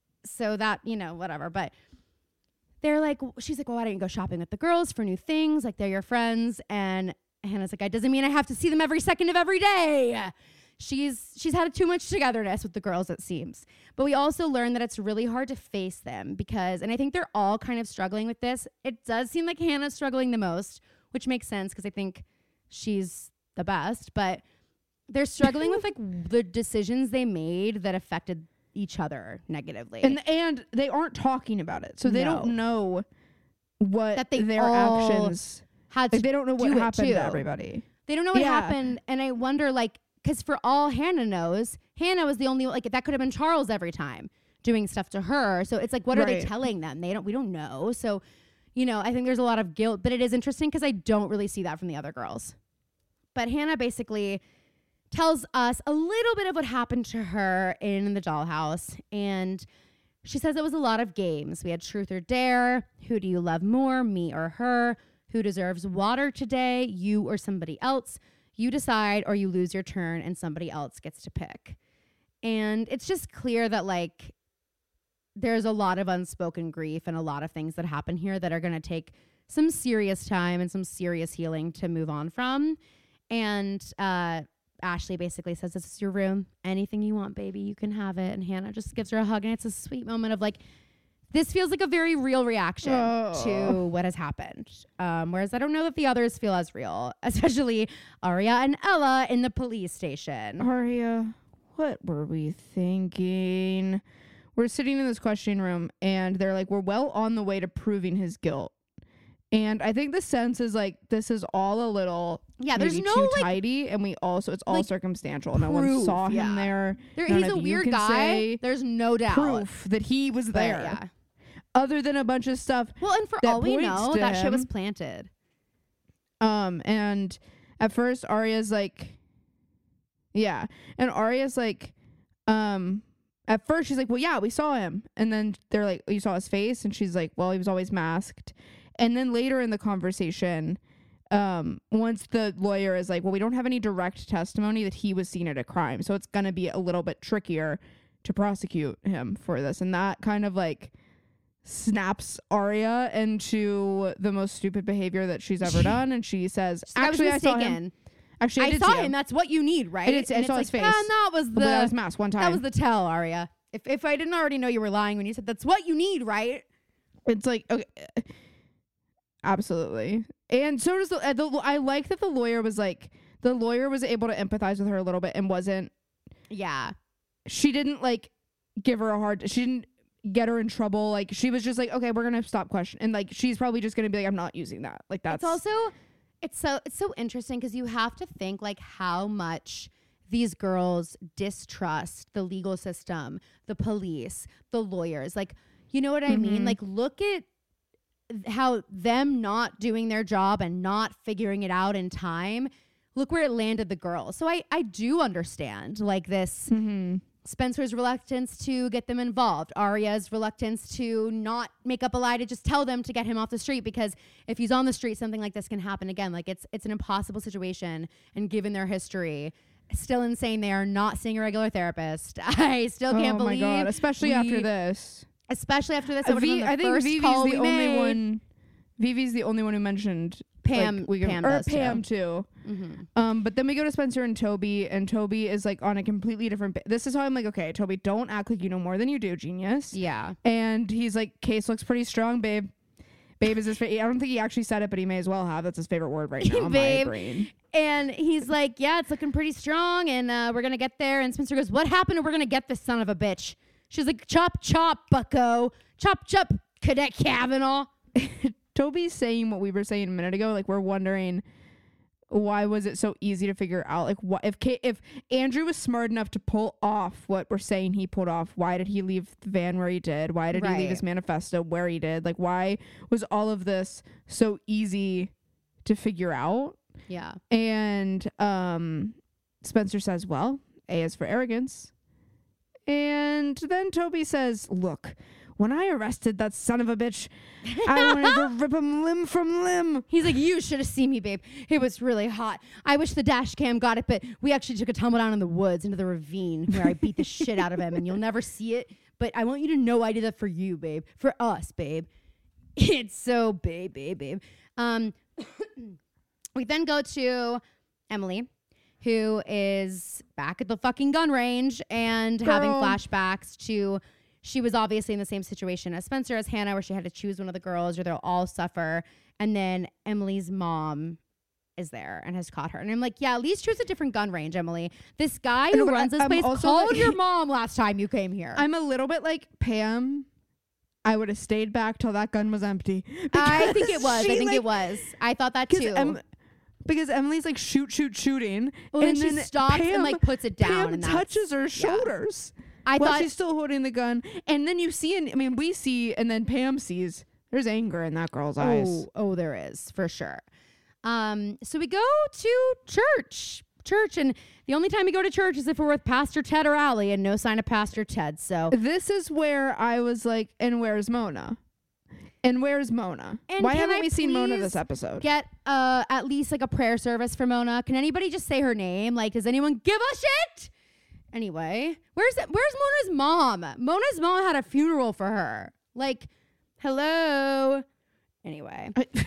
so that, you know, whatever. But they're like, she's like, well, why don't you go shopping with the girls for new things? Like, they're your friends. And Hannah's like, it doesn't mean I have to see them every second of every day. She's she's had too much togetherness with the girls, it seems. But we also learned that it's really hard to face them because, and I think they're all kind of struggling with this. It does seem like Hannah's struggling the most, which makes sense because I think she's the best, but they're struggling with like the decisions they made that affected each other negatively. And and they aren't talking about it. So they No. don't know what That they their all actions had to like, they don't know what do it happened too. to everybody. They don't know what Yeah. happened. And I wonder like, cause for all Hannah knows, Hannah was the only, like that could have been Charles every time doing stuff to her. So it's like, what are they Right. telling them? They don't, we don't know. So, you know, I think there's a lot of guilt, but it is interesting cause I don't really see that from the other girls. But Hannah basically tells us a little bit of what happened to her in the dollhouse. And she says it was a lot of games. We had truth or dare. Who do you love more, me or her? Who deserves water today, you or somebody else? You decide or you lose your turn and somebody else gets to pick. And it's just clear that like there's a lot of unspoken grief and a lot of things that happen here that are going to take some serious time and some serious healing to move on from. And uh, Ashley basically says, this is your room. Anything you want, baby, you can have it. And Hannah just gives her a hug. And it's a sweet moment of like, this feels like a very real reaction oh. to what has happened. Um, whereas I don't know that the others feel as real, especially Aria and Ella in the police station. Aria, what were we thinking? We're sitting in this questioning room and they're like, we're well on the way to proving his guilt. And I think the sense is like, this is all a little yeah, there's no too like, tidy. And we also, it's all like, circumstantial. Proof, no one saw him yeah. there. there None he's of a you weird can guy. say There's no doubt. proof that he was But, there. yeah. Other than a bunch of stuff. Well, and for all we know, that shit was planted. Um, and at first Arya's like, yeah. And Arya's like, um, at first she's like, well, yeah, we saw him. And then they're like, you saw his face? And she's like, well, he was always masked. And then later in the conversation, um, once the lawyer is like, well, we don't have any direct testimony that he was seen at a crime. So it's going to be a little bit trickier to prosecute him for this. And that kind of like snaps Arya into the most stupid behavior that she's ever done. And she says, actually, I, I saw him. Actually, I, I did saw see him. him. That's what you need, right? I, did see, I saw like, his face. Ah, that was the but that was masked one time. That was the tell, Arya. If if I didn't already know you were lying when you said that's what you need, right? It's like, okay, absolutely. And so does the, uh, the. I like that the lawyer was like, the lawyer was able to empathize with her a little bit and wasn't. Yeah. She didn't like give her a hard. She didn't get her in trouble. Like she was just like, okay, we're gonna stop questioning. And like she's probably just gonna be like, I'm not using that. Like that's it's also. It's so it's so interesting because you have to think like how much these girls distrust the legal system, the police, the lawyers. Like, you know what I Mm-hmm. mean? Like, look at how them not doing their job and not figuring it out in time, look where it landed the girls. So I, I do understand like this Mm-hmm. Spencer's reluctance to get them involved, Arya's reluctance to not make up a lie to just tell them to get him off the street, because if he's on the street, something like this can happen again. Like it's it's an impossible situation, and given their history, still insane. They are not seeing a regular therapist. I still can't oh my believe, god, especially we- after this. especially after this. Uh, That would've V- been the I think first Vivi's call the we only made. one. Vivi's the only one who mentioned Pam- Like, we can, Pam or does, too. Pam too. Mm-hmm. Um, but then we go to Spencer and Toby, and Toby is like on a completely different. Ba- this is how I'm like, okay, Toby, don't act like you know more than you do, genius. Yeah. And he's like, case looks pretty strong, babe. Babe is his favorite. I don't think he actually said it, but he may as well have. That's his favorite word right now. in my Babe. brain. And he's like, yeah, it's looking pretty strong, and uh, we're going to get there. And Spencer goes, what happened? And we're going to get this son of a bitch. She's like, chop, chop, bucko. Chop, chop, Cadet Kavanaugh. Toby's saying what we were saying a minute ago. Like, we're wondering, why was it so easy to figure out? Like, what if Kate, if Andrew was smart enough to pull off what we're saying he pulled off? Why did he leave the van where he did? Why did he Right. leave his manifesto where he did? Like, why was all of this so easy to figure out? Yeah. And um, Spencer says, well, A is for arrogance. And then Toby says, look, when I arrested that son of a bitch, I wanted to rip him limb from limb. He's like, you should have seen me, babe. It was really hot. I wish the dash cam got it, but we actually took a tumble down in the woods into the ravine where I beat the shit out of him, and you'll never see it. But I want you to know I did that for you, babe. For us, babe. It's so babe, babe, babe. Um, we then go to Emily, who is back at the fucking gun range and having Girl. flashbacks to... She was obviously in the same situation as Spencer, as Hannah, where she had to choose one of the girls or they'll all suffer. And then Emily's mom is there and has caught her. And I'm like, yeah, at least choose a different gun range, Emily. This guy know, who but runs I- this I'm place also called like- your mom last time you came here. I'm a little bit like Pam. I would have stayed back till that gun was empty. I think it was. She, I think like, it was. I thought that 'cause too. Em- because Emily's like shoot, shoot, shooting. well, then and she then stops Pam, and like puts it down. Pam and that's- touches her shoulders. I while thought she's still holding the gun. And then you see, and I mean, we see, and then Pam sees, there's anger in that girl's eyes. Oh, oh, there is for sure. Um, so we go to church, church, and the only time we go to church is if we're with Pastor Ted or Allie, and no sign of Pastor Ted. So, This is where I was like, and where's Mona? And where's Mona? And Why can haven't I we seen Mona please this episode? get uh at least like a prayer service for Mona. Can anybody just say her name? Like, does anyone give a shit? Anyway, where's it? Where's Mona's mom? Mona's mom had a funeral for her. Like, hello. Anyway,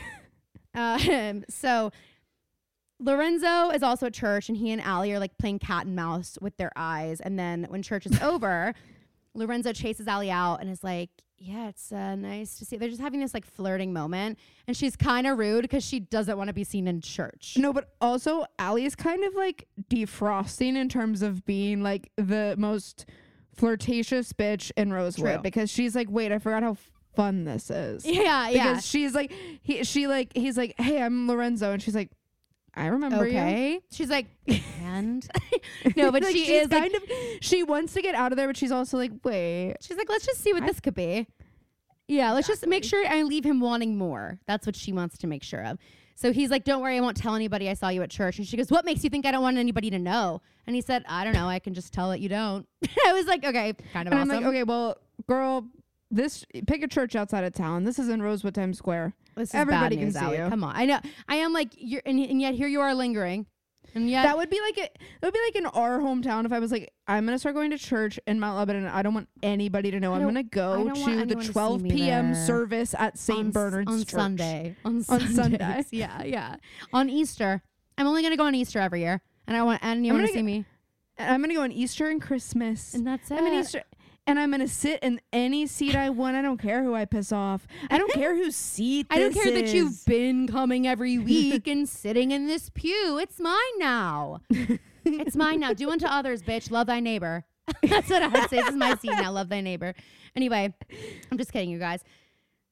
um, so Lorenzo is also at church, and he and Allie are like playing cat and mouse with their eyes. And then when church is over, Lorenzo chases Allie out and is like, yeah, it's uh, nice to see. They're just having this like flirting moment, and she's kind of rude because she doesn't want to be seen in church. No, but also Allie is kind of like defrosting in terms of being like the most flirtatious bitch in Rosewood, True. because she's like, wait, I forgot how fun this is. Yeah, yeah. Because she's like, he, she like, he's like, hey, I'm Lorenzo, and she's like, I remember you. Okay. She's like, and no, but Like, she she's is like, kind of, she wants to get out of there, but she's also like, wait. she's like, let's just see what I- this could be. Yeah, let's just make sure I leave him wanting more. That's what she wants to make sure of. So he's like, don't worry, I won't tell anybody I saw you at church. And she goes, what makes you think I don't want anybody to know? And he said, I don't know. I can just tell that you don't. I was like, okay, kind of And awesome. I'm like, okay, well, girl, this, pick a church outside of town. This is in Rosewood Times Square. This is everybody bad can news, see Allie. you. Come on. I know. I am like, you're, and, and yet here you are lingering. And yet, That would be like a, that would be like in our hometown if I was like, I'm gonna start going to church in Mount Lebanon. I don't want anybody to know. I I'm don't- gonna I go don't want to the anyone to see twelve me p.m. there. service at on, Saint s- Bernard's on Church. Sunday. On, On Sundays. Sunday. Yeah, yeah. On Easter. I'm only going to go on Easter every year. And I want, and you I'm want to gonna see me. And I'm gonna go on Easter and Christmas. And that's it. I'm an Easter, and I'm gonna sit in any seat I want. I don't care who I piss off. I don't care whose seat. I don't this care that you've is. been coming every week and sitting in this pew. It's mine now. It's mine now. Do unto others, bitch. Love thy neighbor. That's what I would say. This is my seat now. Love thy neighbor. Anyway, I'm just kidding, you guys.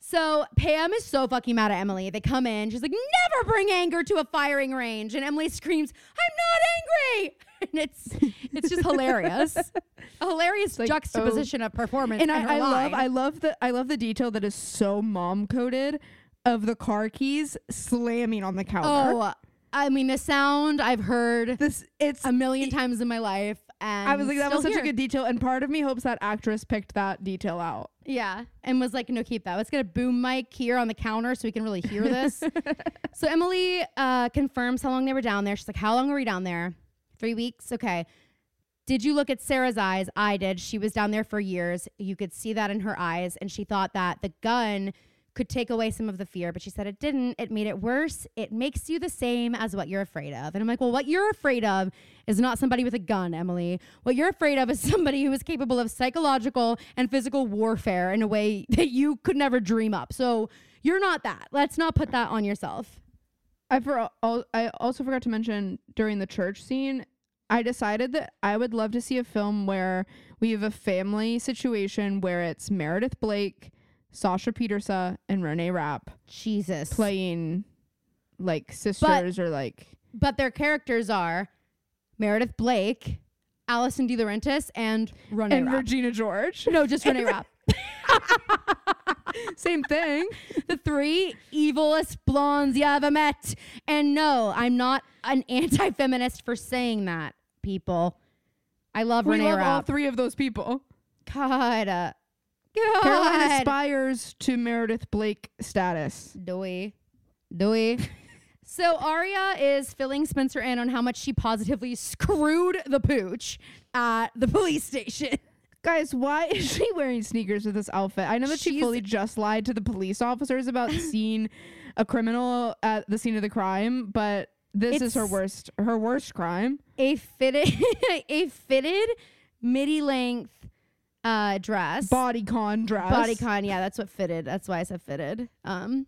So Pam is so fucking mad at Emily. They come in. She's like, never bring anger to a firing range. And Emily screams, I'm not angry. And it's it's just hilarious. A hilarious like, juxtaposition oh. of performance. And And I, I her love line. I love the I love the detail that is so mom coded of the car keys slamming on the counter. Oh, I mean, the sound I've heard This it's a million times in my life. And I was like, that was still such here. a good detail, and part of me hopes that actress picked that detail out. Yeah, and was like, no, keep that. Let's get a boom mic here on the counter so we can really hear this. So Emily uh, confirms how long they were down there. She's like, how long were we down there? Three weeks? Okay. Did you look at Sarah's eyes? I did. She was down there for years. You could see that in her eyes, and she thought that the gun could take away some of the fear, but she said it didn't. It made it worse. It makes you the same as what you're afraid of. And I'm like, well, what you're afraid of is not somebody with a gun, Emily. What you're afraid of is somebody who is capable of psychological and physical warfare in a way that you could never dream up. So you're not that. Let's not put that on yourself. I for I also forgot to mention during the church scene, I decided that I would love to see a film where we have a family situation where it's Meredith Blake, Sasha Peterson, and Renee Rapp Jesus. playing like sisters or like. But their characters are Meredith Blake, Alison De Laurentiis, and Renee and Rapp. Regina George. No, just Renee Rapp. Same thing. The three evilest blondes you ever met. And no, I'm not an anti-feminist for saying that, people. I love We Renee love all Rapp. three of those people. God. Uh, God. Caroline aspires to Meredith Blake status. Doy. Doy. So Aria is filling Spencer in on how much she positively screwed the pooch at the police station. Guys, why is she wearing sneakers with this outfit? I know that she She's- fully just lied to the police officers about seeing a criminal at the scene of the crime, but this is her It's- worst her worst crime. A fitted a fitted midi length uh dress. Bodycon dress. Bodycon, yeah, that's what fitted. That's why I said fitted. Um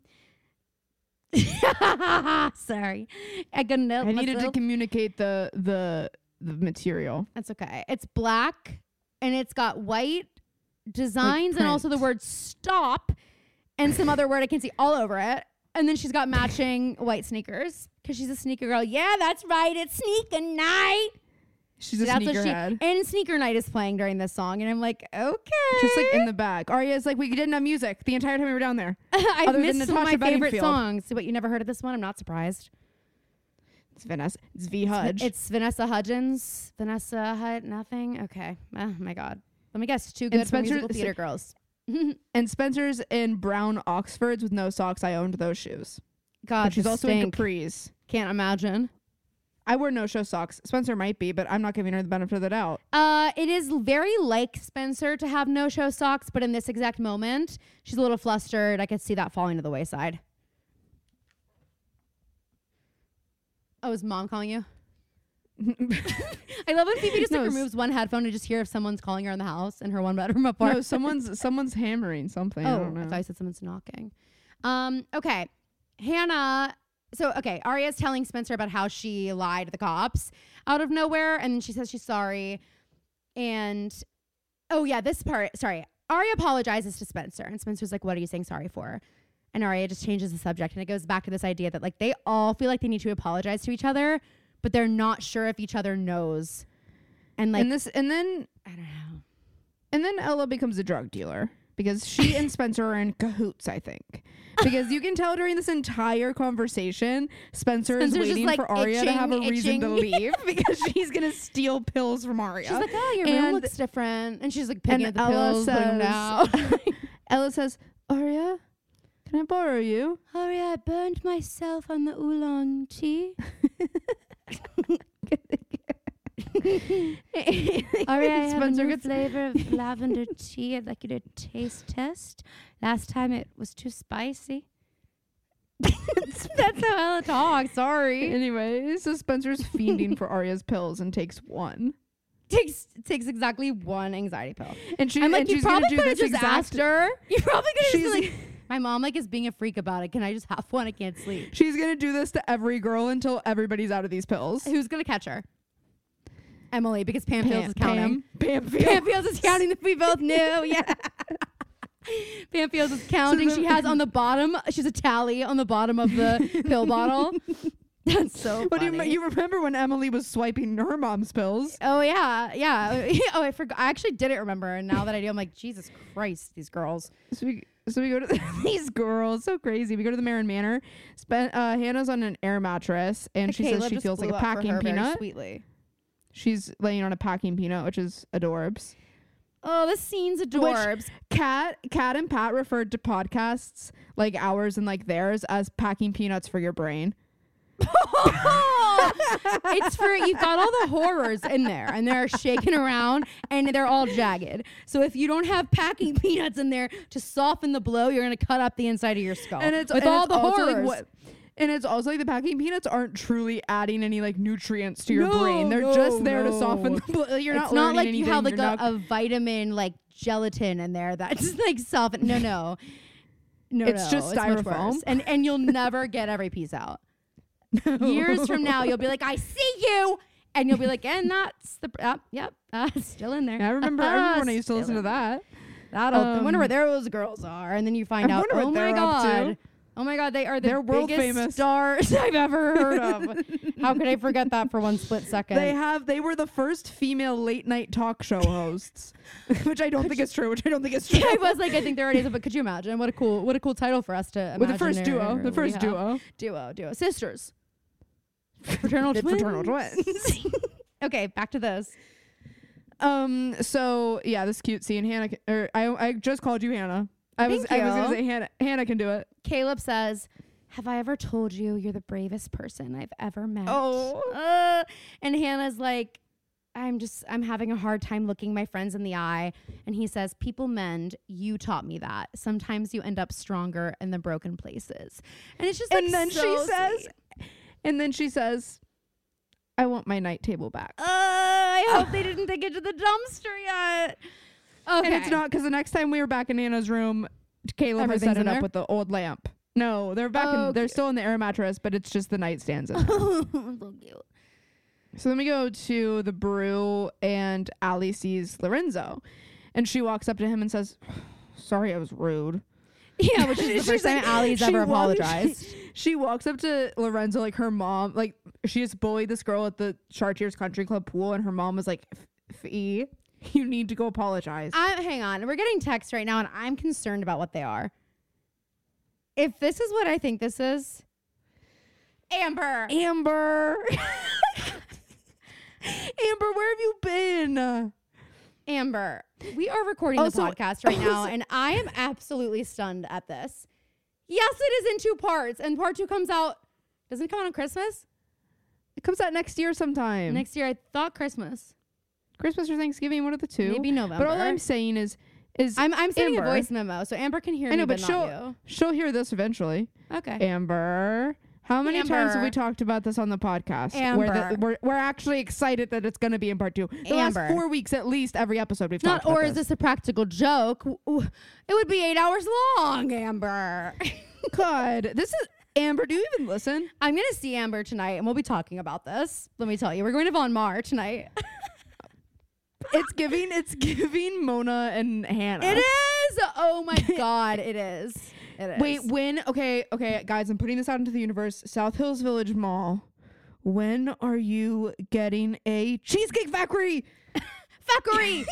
sorry. I couldn't help I needed to myself. communicate the the the material. That's okay. It's black and it's got white designs and also the print. word stop and some other word I can see all over it. And then she's got matching white sneakers because she's a sneaker girl. Yeah, that's right. It's sneaker night. She's a That's what she sneakerhead. and sneaker night is playing during this song, and I'm like, okay. Just like in the back. Aria's like, we didn't have music the entire time we were down there. I other than missed some of my Natasha favorite Bedingfield. songs. So what, you never heard of this one? I'm not surprised. It's Vanessa. It's V Hudge. It's Vanessa Hudgens. Vanessa Hud. Nothing. Okay. Oh my God. Let me guess. Too good for Spencer- musical theater girls. and Spencer's in brown Oxfords with no socks. I owned those shoes. God, But she's the also in stink. capris. Can't imagine. I wear no-show socks. Spencer might be, but I'm not giving her the benefit of the doubt. Uh, it is very like Spencer to have no-show socks, but in this exact moment, she's a little flustered. I could see that falling to the wayside. Oh, is mom calling you? I love when Phoebe just like No, s- removes one headphone to just hear if someone's calling her in the house in her one bedroom apartment. No, someone's someone's hammering something. I Oh, don't know. I thought you said someone's knocking. Um, okay. Hannah. So, okay. Aria's telling Spencer about how she lied to the cops out of nowhere. And she says she's sorry. And, oh, yeah, this part. Sorry. Aria apologizes to Spencer. And Spencer's like, what are you saying sorry for? And Aria just changes the subject. And it goes back to this idea that, like, they all feel like they need to apologize to each other, but they're not sure if each other knows. And, like, and this, and then, I don't know. and then Ella becomes a drug dealer because she and Spencer are in cahoots. I think because you can tell during this entire conversation, Spencer Spencer's is just, waiting like, for Aria to have a itching, reason to itching. leave because she's gonna steal pills from Aria. She's like, oh, your room And- looks different. And she's like picking and up the Ella pills, putting them down. says, Ella says, Aria, can I borrow you? Sorry, I burned myself on the oolong tea. Sorry, I have a Spencer new gets flavor of lavender tea. I'd like you to taste test. Last time it was too spicy. That's how Ella talks. Sorry. Anyway, so Spencer's fiending for Aria's pills and takes one. takes takes exactly one anxiety pill. And she I'm like, and you she's gonna probably do could have this just exact. asked her. You probably could have She's- just been like, my mom like is being a freak about it. Can I just have one? I can't sleep. She's gonna do this to every girl until everybody's out of these pills. Who's gonna catch her? Emily, because Pam, Fields Pam, is counting. Pam, Pam Fields. Pam Fields is counting that we both knew. Yeah. Pam Fields is counting. So the- she has on the bottom, she's a tally on the bottom of the pill bottle. That's so But funny. you, you remember when Emily was swiping her mom's pills? Oh yeah, yeah. Oh, I forgot. I actually didn't remember, and now that I do, I'm like, Jesus Christ, these girls. So we so we go to the, these girls, so crazy. We go to the Marin Manor. Spent uh, Hannah's on an air mattress, and she Caleb says she just feels like blew a up for packing her very peanut. sweetly. She's laying on a packing peanut, which is adorbs. Oh, this scene's adorbs. Kat, Kat and Pat referred to podcasts like ours and like theirs as packing peanuts for your brain. It's for, you've got all the horrors in there, and they're shaking around, and they're all jagged. So if you don't have packing peanuts in there to soften the blow, you're gonna cut up the inside of your skull. And it's with and all it's the also, horrors. like, what, and it's also like the packing peanuts aren't truly adding any like nutrients to your No, brain. They're no, just there to no. soften the blow. You're it's not not learning like anything. you have like You're a, not- a vitamin like gelatin in there that's like soften. No, no, no. It's no, just much styrofoam. worse. and and you'll never get every piece out. Years from now, you'll be like, I see you, and you'll be like, and that's the uh, yep, uh, still in there. I remember, I remember when I used to Still listen to in there. that. That'll, I wonder where Um, those girls are, and then you find I out, wonder what oh my they're up to. god, oh my god, they are the They're world biggest famous. stars I've ever heard of. How could I forget that for one split second? They have they were the first female late night talk show hosts, which I don't think is true. Which I don't think is true. I was like, I think there already is, but could you imagine what a cool, what a cool title for us to With the first imagine duo, there the we first have. duo. duo, duo, sisters, fraternal The twins, fraternal twins. Okay, back to this. Um. So yeah, this cute scene. Hannah, ca- or I, I just called you Hannah. I was, Thank I was gonna you. say Hannah. Hannah can do it. Caleb says, have I ever told you you're the bravest person I've ever met? Oh. Uh, and Hannah's like, I'm just, I'm having a hard time looking my friends in the eye. And he says, people mend. You taught me that. Sometimes you end up stronger in the broken places. And it's just like, And then so she says, sweet. and then she says, I want my night table back. Uh, I hope they didn't take it to the dumpster yet. Okay. And it's not because the next time we were back in Anna's room, Caleb has Everything's set in it there? up with the old lamp. No, they're back Oh, in. They're cute. still in the air mattress, but it's just the nightstands in there. so cute. So then we go to the brew, and Allie sees Lorenzo, and she walks up to him and says, "Sorry, I was rude." Yeah, which is the She's first time like- Allie's she ever walks- apologized. She, she walks up to Lorenzo like her mom, like she just bullied this girl at the Chartiers Country Club pool, and her mom was like, "Fee, you need to go apologize." I'm, hang on. We're getting texts right now, and I'm concerned about what they are. If this is what I think this is, Amber. Amber, Amber, where have you been? Amber, we are recording Also- the podcast right now, also- and I am absolutely stunned at this. Yes, it is in two parts, and part two comes out. Doesn't it come out on Christmas? It comes out next year sometime. Next year, I thought Christmas. Christmas or Thanksgiving, one of the two. Maybe November. But all I'm saying is, is I'm I'm sending Amber. a voice memo, so Amber can hear I know, me, but but, she'll not she'll hear this eventually. you. Okay. Amber, how many times have Amber. we talked about this on the podcast? Where Amber. the, we're we're actually excited that it's going to be in part two. The Amber. last four weeks, at least, every episode we've Not, talked about or is this a practical joke? W- w- It would be eight hours long, Amber. God, this is Amber. Do you even listen? I'm gonna see Amber tonight, and we'll be talking about this. Let me tell you, we're going to Von Mar tonight. It's giving. It's giving Mona and Hannah. It is. Oh my god, it is. It is. Wait, when? Okay, okay, guys, I'm putting this out into the universe. South Hills Village Mall. When are you getting a Cheesecake Factory? fuckery.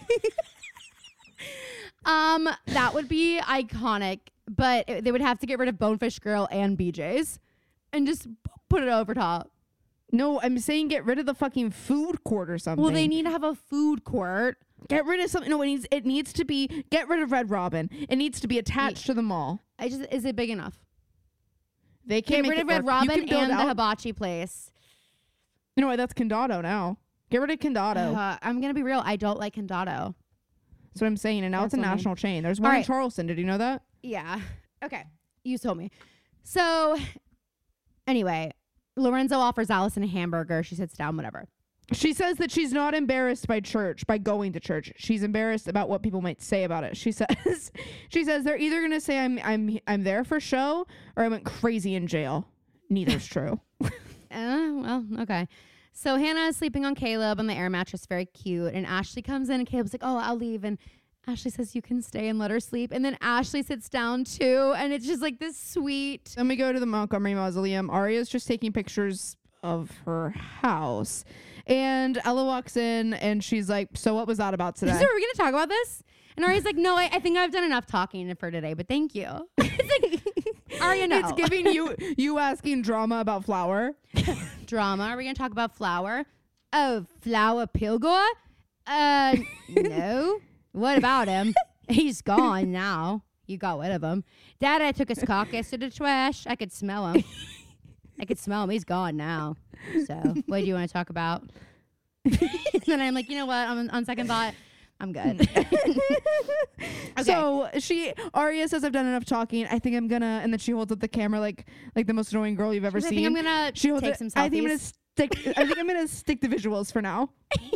um, that would be iconic, but it- they would have to get rid of Bonefish Grill and B J's, and just p- put it over top. No, I'm saying get rid of the fucking food court or something. Well, they need to have a food court. get rid of something. No, it needs it needs to be get rid of Red Robin. It needs to be attached to the mall. I just is it big enough? They Get can't make rid it of Red work. You Robin can build and the out- hibachi place. You know what? That's Condado now. Get rid of Condado. Uh, I'm gonna be real. I don't like Condado. That's what I'm saying. And now That's it's a what I mean. national chain. There's All one in right. Charleston. Did you know that? Yeah. Okay. You told me. So, anyway, Lorenzo offers Allison a hamburger. She sits down, whatever. She says that she's not embarrassed by church, by going to church. She's embarrassed about what people might say about it. She says, she says they're either going to say I'm I'm I'm there for show or I went crazy in jail. Neither's true. Uh, well, okay. So Hannah is sleeping on Caleb on the air mattress, very cute. And Ashley comes in and Caleb's like, oh, I'll leave. And Ashley says you can stay and let her sleep. And then Ashley sits down too. And it's just like this sweet. Then we go to the Montgomery Mausoleum. Arya's just taking pictures of her house. And Ella walks in and she's like, so what was that about today? So are we going to talk about this? And Arya's like, no, I, I think I've done enough talking for today, but thank you. It's like, Arya, no. It's giving you you asking drama about Flower. Drama. Are we going to talk about Flower? Oh, Flower Pilgor? Uh, no. What about him? He's gone now. You got rid of him. Dad, I took his carcass to the trash. I could smell him. I could smell him. He's gone now. So, what do you want to talk about? Then I'm like, you know what? On, on second thought, I'm good. Okay. So she Arya says, I've done enough talking. I think I'm gonna, and then she holds up the camera like like the most annoying girl you've ever She's like, seen. I think I'm gonna she holds take it, some selfies. I think I'm gonna stick. I think I'm gonna stick to visuals for now.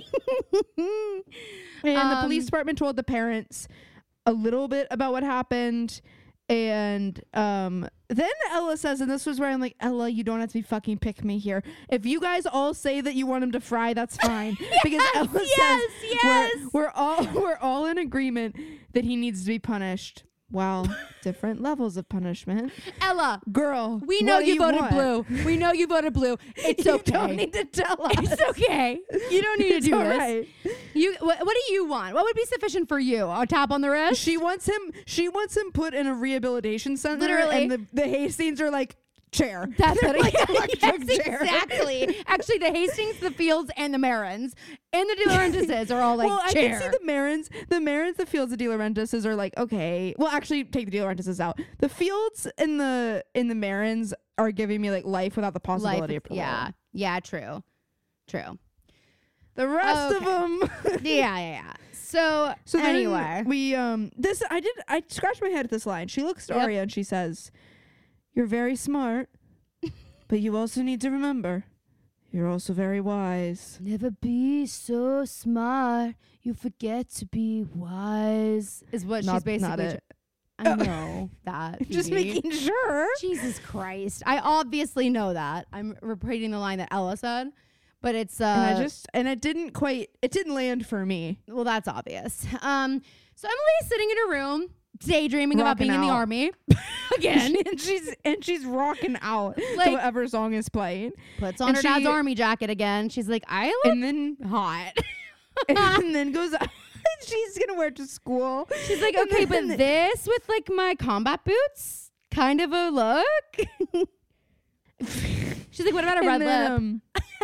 And um, the police department told the parents a little bit about what happened. And um, then Ella says, and this was where I'm like, Ella, you don't have to be fucking pick me here. If you guys all say that you want him to fry, that's fine. Yes, because Ella yes, says yes. We're, we're all we're all in agreement that he needs to be punished. Well, different levels of punishment. Ella, Girl, we know what do you voted want? blue. We know you voted blue. It's You okay. don't need to tell us. It's okay. You don't need It's to do all this. right. You what, what do you want? What would be sufficient for you? A tap on the wrist? She wants him. She wants him put in a rehabilitation center. Literally. and the, the Hastings are like chair. That's They're what like yes, electric chair. exactly. Actually, the Hastings, the Fields, and the Marins, and the De Laurentises are all like well, chair. I can see the Marins, the Marins, the Fields, the De Laurentises are like okay. Well, actually, take the De Laurentises out. The Fields and the in the Marins are giving me like life without the possibility Life, of parole. yeah, yeah, true, true. The rest Okay. of them. Yeah, yeah, yeah. So, So then anyway, we um this I did I scratched my head at this line. She looks to Yep. Arya and she says, "You're very smart, but you also need to remember, you're also very wise." never be so smart you forget to be wise. Is what Not- she's basically. not it. tr- I know that. Just Phoebe. making sure. Jesus Christ. I obviously know that. I'm repeating the line that Ella said, but it's uh And I just and it didn't quite it didn't land for me. well, that's obvious. Um so Emily's sitting in her room daydreaming about Rocking being in the out. army again. and she's and she's rocking out Like- to whatever song is playing. Puts on And her dad's she- army jacket again. She's like, I look And then hot. and then goes she's gonna wear it to school. She's like, And okay, then- but this with like my combat boots, kind of a look. She's like, what about a and red then, lip? um,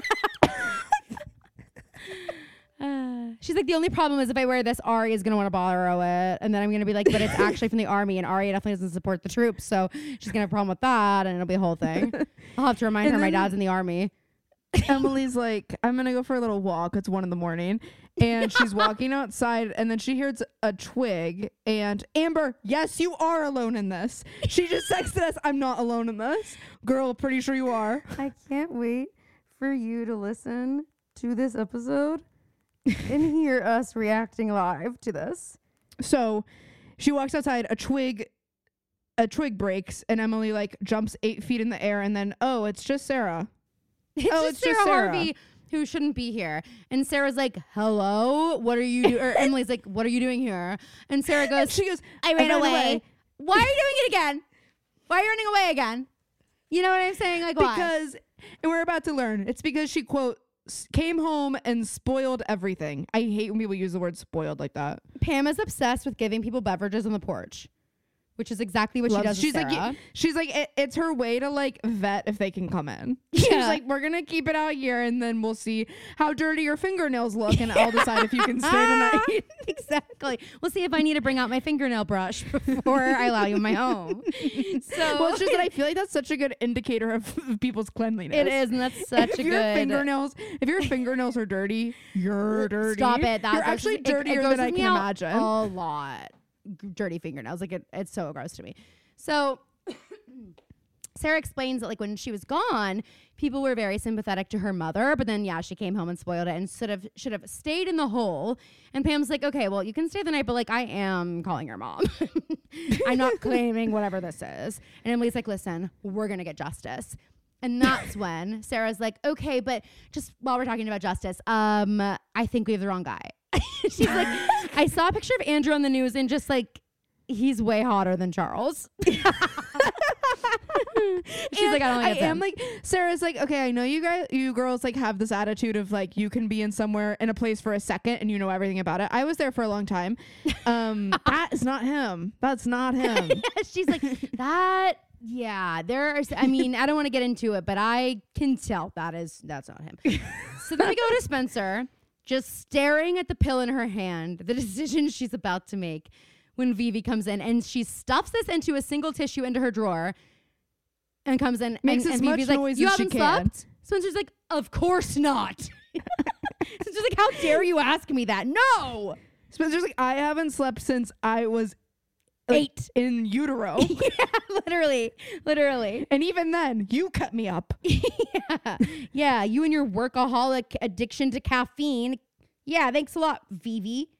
Uh, she's like, the only problem is if I wear this, Ari is going to want to borrow it. And then I'm going to be like, but it's actually from the army and Ari definitely doesn't support the troops. So she's going to have a problem with that. And it'll be a whole thing. I'll have to remind And her my then- dad's in the army. Emily's like, I'm gonna go for a little walk. It's one in the morning. And she's walking outside and then she hears a twig and Amber, yes, you are alone in this. She just texted us, I'm not alone in this. Girl, pretty sure you are. I can't wait for you to listen to this episode and hear us reacting live to this. So she walks outside, a twig a twig breaks, and Emily like jumps eight feet in the air and then, oh, it's just Sarah. It's Oh, just it's Sarah, just Sarah. Harvey who shouldn't be here. And Sarah's like, hello, what are you doing? Or Emily's like, what are you doing here? And Sarah And goes, she goes, I ran away. Why are you doing it again? Why are you running away again? You know what I'm saying? Like, why? Because, and we're about to learn, it's because she, quote, s- came home and spoiled everything. I hate when people use the word spoiled like that. Pam is obsessed with giving people beverages on the porch, which is exactly what she Loves- does she's with like, Sarah. y- she's like, it, it's her way to like vet if they can come in. She's Yeah. like, we're gonna keep it out here, and then we'll see how dirty your fingernails look, and I'll decide if you can stay tonight. Exactly. We'll see if I need to bring out my fingernail brush before I allow you in my home. So Well, it's just that I feel like that's such a good indicator of, of people's cleanliness. it is, and that's such if a your good. fingernails, if your fingernails are dirty, you're dirty. Stop it. That You're goes- actually it- it dirtier goes than I with me can out imagine. A lot. G- Dirty fingernails. Like it, it's so gross to me. So Sarah explains that like when she was gone, people were very sympathetic to her mother, but then yeah, she came home and spoiled it and should have should have stayed in the hole. And Pam's like, okay, well, you can stay the night, but like I am calling your mom. I'm not claiming whatever this is. And Emily's like, listen, we're gonna get justice. And that's when Sarah's like, okay, but just while we're talking about justice, um, I think we have the wrong guy. She's like, I saw a picture of Andrew on the news and just like, he's way hotter than Charles. She's And like, I don't I think it's am him. like, Sarah's like, okay, I know you guys, you girls like have this attitude of like, you can be in somewhere in a place for a second and you know everything about it. I was there for a long time. Um, that is not him. That's not him. Yeah, she's like, that, yeah, there are, I mean, I don't want to get into it, but I can tell that is, that's not him. So then we go to Spencer, just staring at the pill in her hand, the decision she's about to make when Vivi comes in, and she stuffs this into a single tissue into her drawer and comes in Makes and, as and much Vivi's like, noise you as she haven't can. slept? Spencer's like, of course not. Spencer's like, how dare you ask me that? No. Spencer's like, I haven't slept since I was like, Eight. in utero. Yeah, literally, literally. And even then, you cut me up. Yeah. Yeah, you and your workaholic addiction to caffeine. Yeah, thanks a lot, Vivi.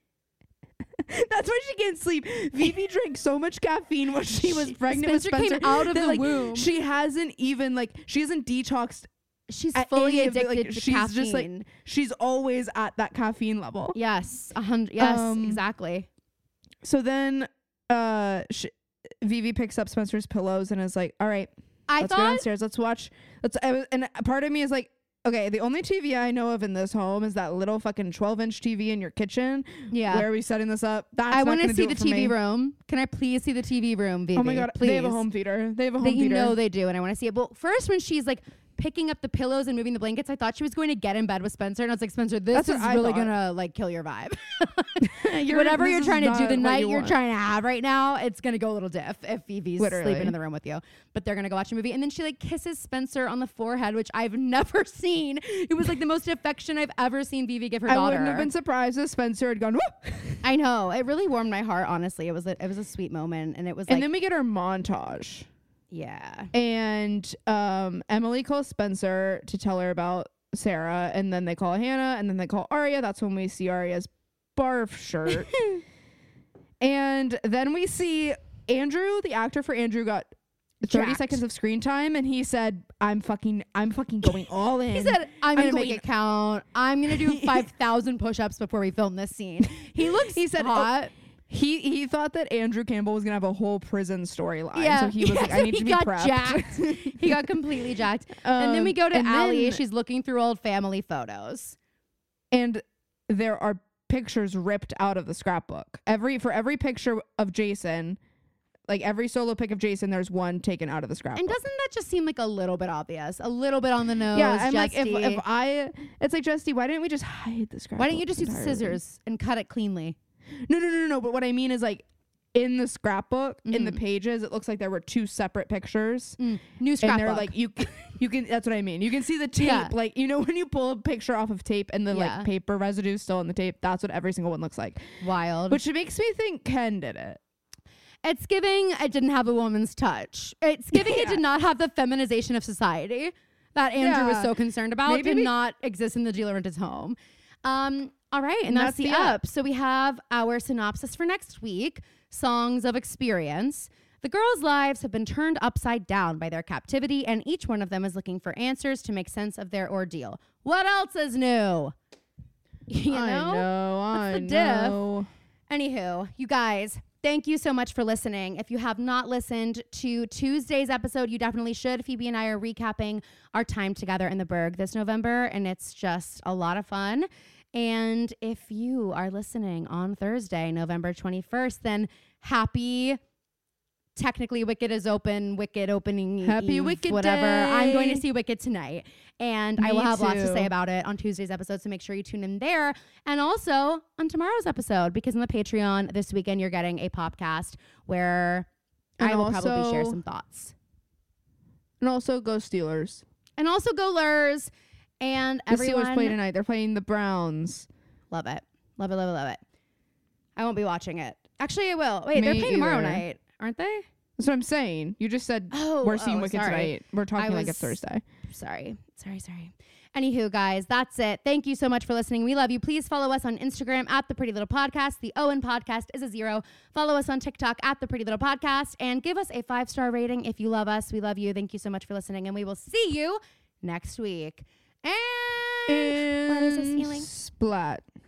That's why she can't sleep. Vivi drank so much caffeine when she was pregnant Spencer with came Spencer. out of that, the like, womb. She hasn't even like she hasn't detoxed. She's at fully any of the, addicted like, to she's caffeine. just like she's always at that caffeine level. Yes, a hundred. Yes, Um, exactly. So then, uh, sh- Vivi picks up Spencer's pillows and is like, "All right, I let's go thought downstairs. Let's watch." Let's. I was, and part of me is like, okay, the only T V I know of in this home is that little fucking twelve inch T V in your kitchen. Yeah. Where are we setting this up? That's I want to see the for T V me. room. Can I please see the T V room, Vivi? Oh my god, please. they have a home theater. They have a home That you theater. know they do, and I want to see it. But first, when she's like picking up the pillows and moving the blankets, I thought she was going to get in bed with Spencer, and I was like, Spencer, this That's is what I really thought. gonna like kill your vibe. You're- Whatever this you're is trying to do, not the what night you you're want. trying to have right now, it's gonna go a little diff if Vivi's Literally. sleeping in the room with you. But they're gonna go watch a movie, and then she like kisses Spencer on the forehead, which I've never seen. It was like the most affection I've ever seen Vivi give her I daughter. wouldn't have been surprised if Spencer had gone, whoop. I know, it really warmed my heart. Honestly, it was a, it was a sweet moment, and it was And like, then we get our montage. yeah. And um, Emily calls Spencer to tell her about Sarah, and then they call Hannah, and then they call Arya. That's when we see Arya's barf shirt. And then we see Andrew, the actor for Andrew, got thirty Jacked. seconds of screen time, and he said, "I'm fucking, I'm fucking going all in." He said, I'm I'm going to make going- it count. I'm going to do five thousand push-ups before we film this scene. He looks He said, oh, hot. He he thought that Andrew Campbell was gonna have a whole prison storyline. Yeah. So he was Yeah, like, so I need he to be got prepped. jacked. He got completely jacked. and then we Um, go to and Allie. then- She's looking through old family photos. And there are pictures ripped out of the scrapbook. Every for every picture of Jason, like every solo pic of Jason, there's one taken out of the scrapbook. And doesn't that just seem like a little bit obvious? A little bit on the nose. yeah, I'm like, if, Justy. if I, it's like, Justy, why didn't we just hide the scrapbook? Why don't you just use entirely? scissors and cut it cleanly? No, no, no, no, no. But what I mean is like, in the scrapbook, in the Mhm. pages, it looks like there were two separate pictures. Mm, new And scrapbook. they're like, you, c- you can. That's what I mean. You can see the tape, Yeah. like you know when you pull a picture off of tape and the Yeah. like paper residue still in the tape. That's what every single one looks like. Wild. Which makes me think Ken did it. It's giving it didn't have a woman's touch. It's giving it Yeah. did not have the feminization of society that Andrew was Yeah. so concerned about. Maybe did we- not exist in the De Laurentiis home. Um, all right, and, And that's, that's the the up. up. So we have our synopsis for next week, Songs of Experience. The girls' lives have been turned upside down by their captivity, and each one of them is looking for answers to make sense of their ordeal. What else is new? You know? I know. I the diff? know. Anywho, you guys, thank you so much for listening. If you have not listened to Tuesday's episode, you definitely should. Phoebe and I are recapping our time together in the Berg this November, and it's just a lot of fun. And if you are listening on Thursday, November twenty-first, then happy, technically Wicked is open, Wicked opening Happy Eve, Wicked whatever. Day. I'm going to see Wicked tonight. And I Me will have lots to too. say about it on Tuesday's episode, so make sure you tune in there. And also on tomorrow's episode, because on the Patreon this weekend, you're getting a podcast where And I will probably share also- some thoughts. And also go Steelers. And also go Lurs. And The everyone, Steelers play tonight. They're playing the Browns. love it. Love it, love it, love it. I won't be watching it. Actually, I will. Wait, they're Me playing tomorrow either. night, aren't they? That's what I'm saying. You just said Oh, we're seeing oh, Wicked sorry. tonight. We're talking like was- it's Thursday. Sorry, sorry, sorry. Anywho, guys, that's it. Thank you so much for listening. We love you. Please follow us on Instagram at The Pretty Little Podcast. The Owen Podcast is a zero. Follow us on TikTok at The Pretty Little Podcast. And give us a five-star rating if you love us. We love you. Thank you so much for listening. And we will see you next week. And, what is this And feeling? Splat.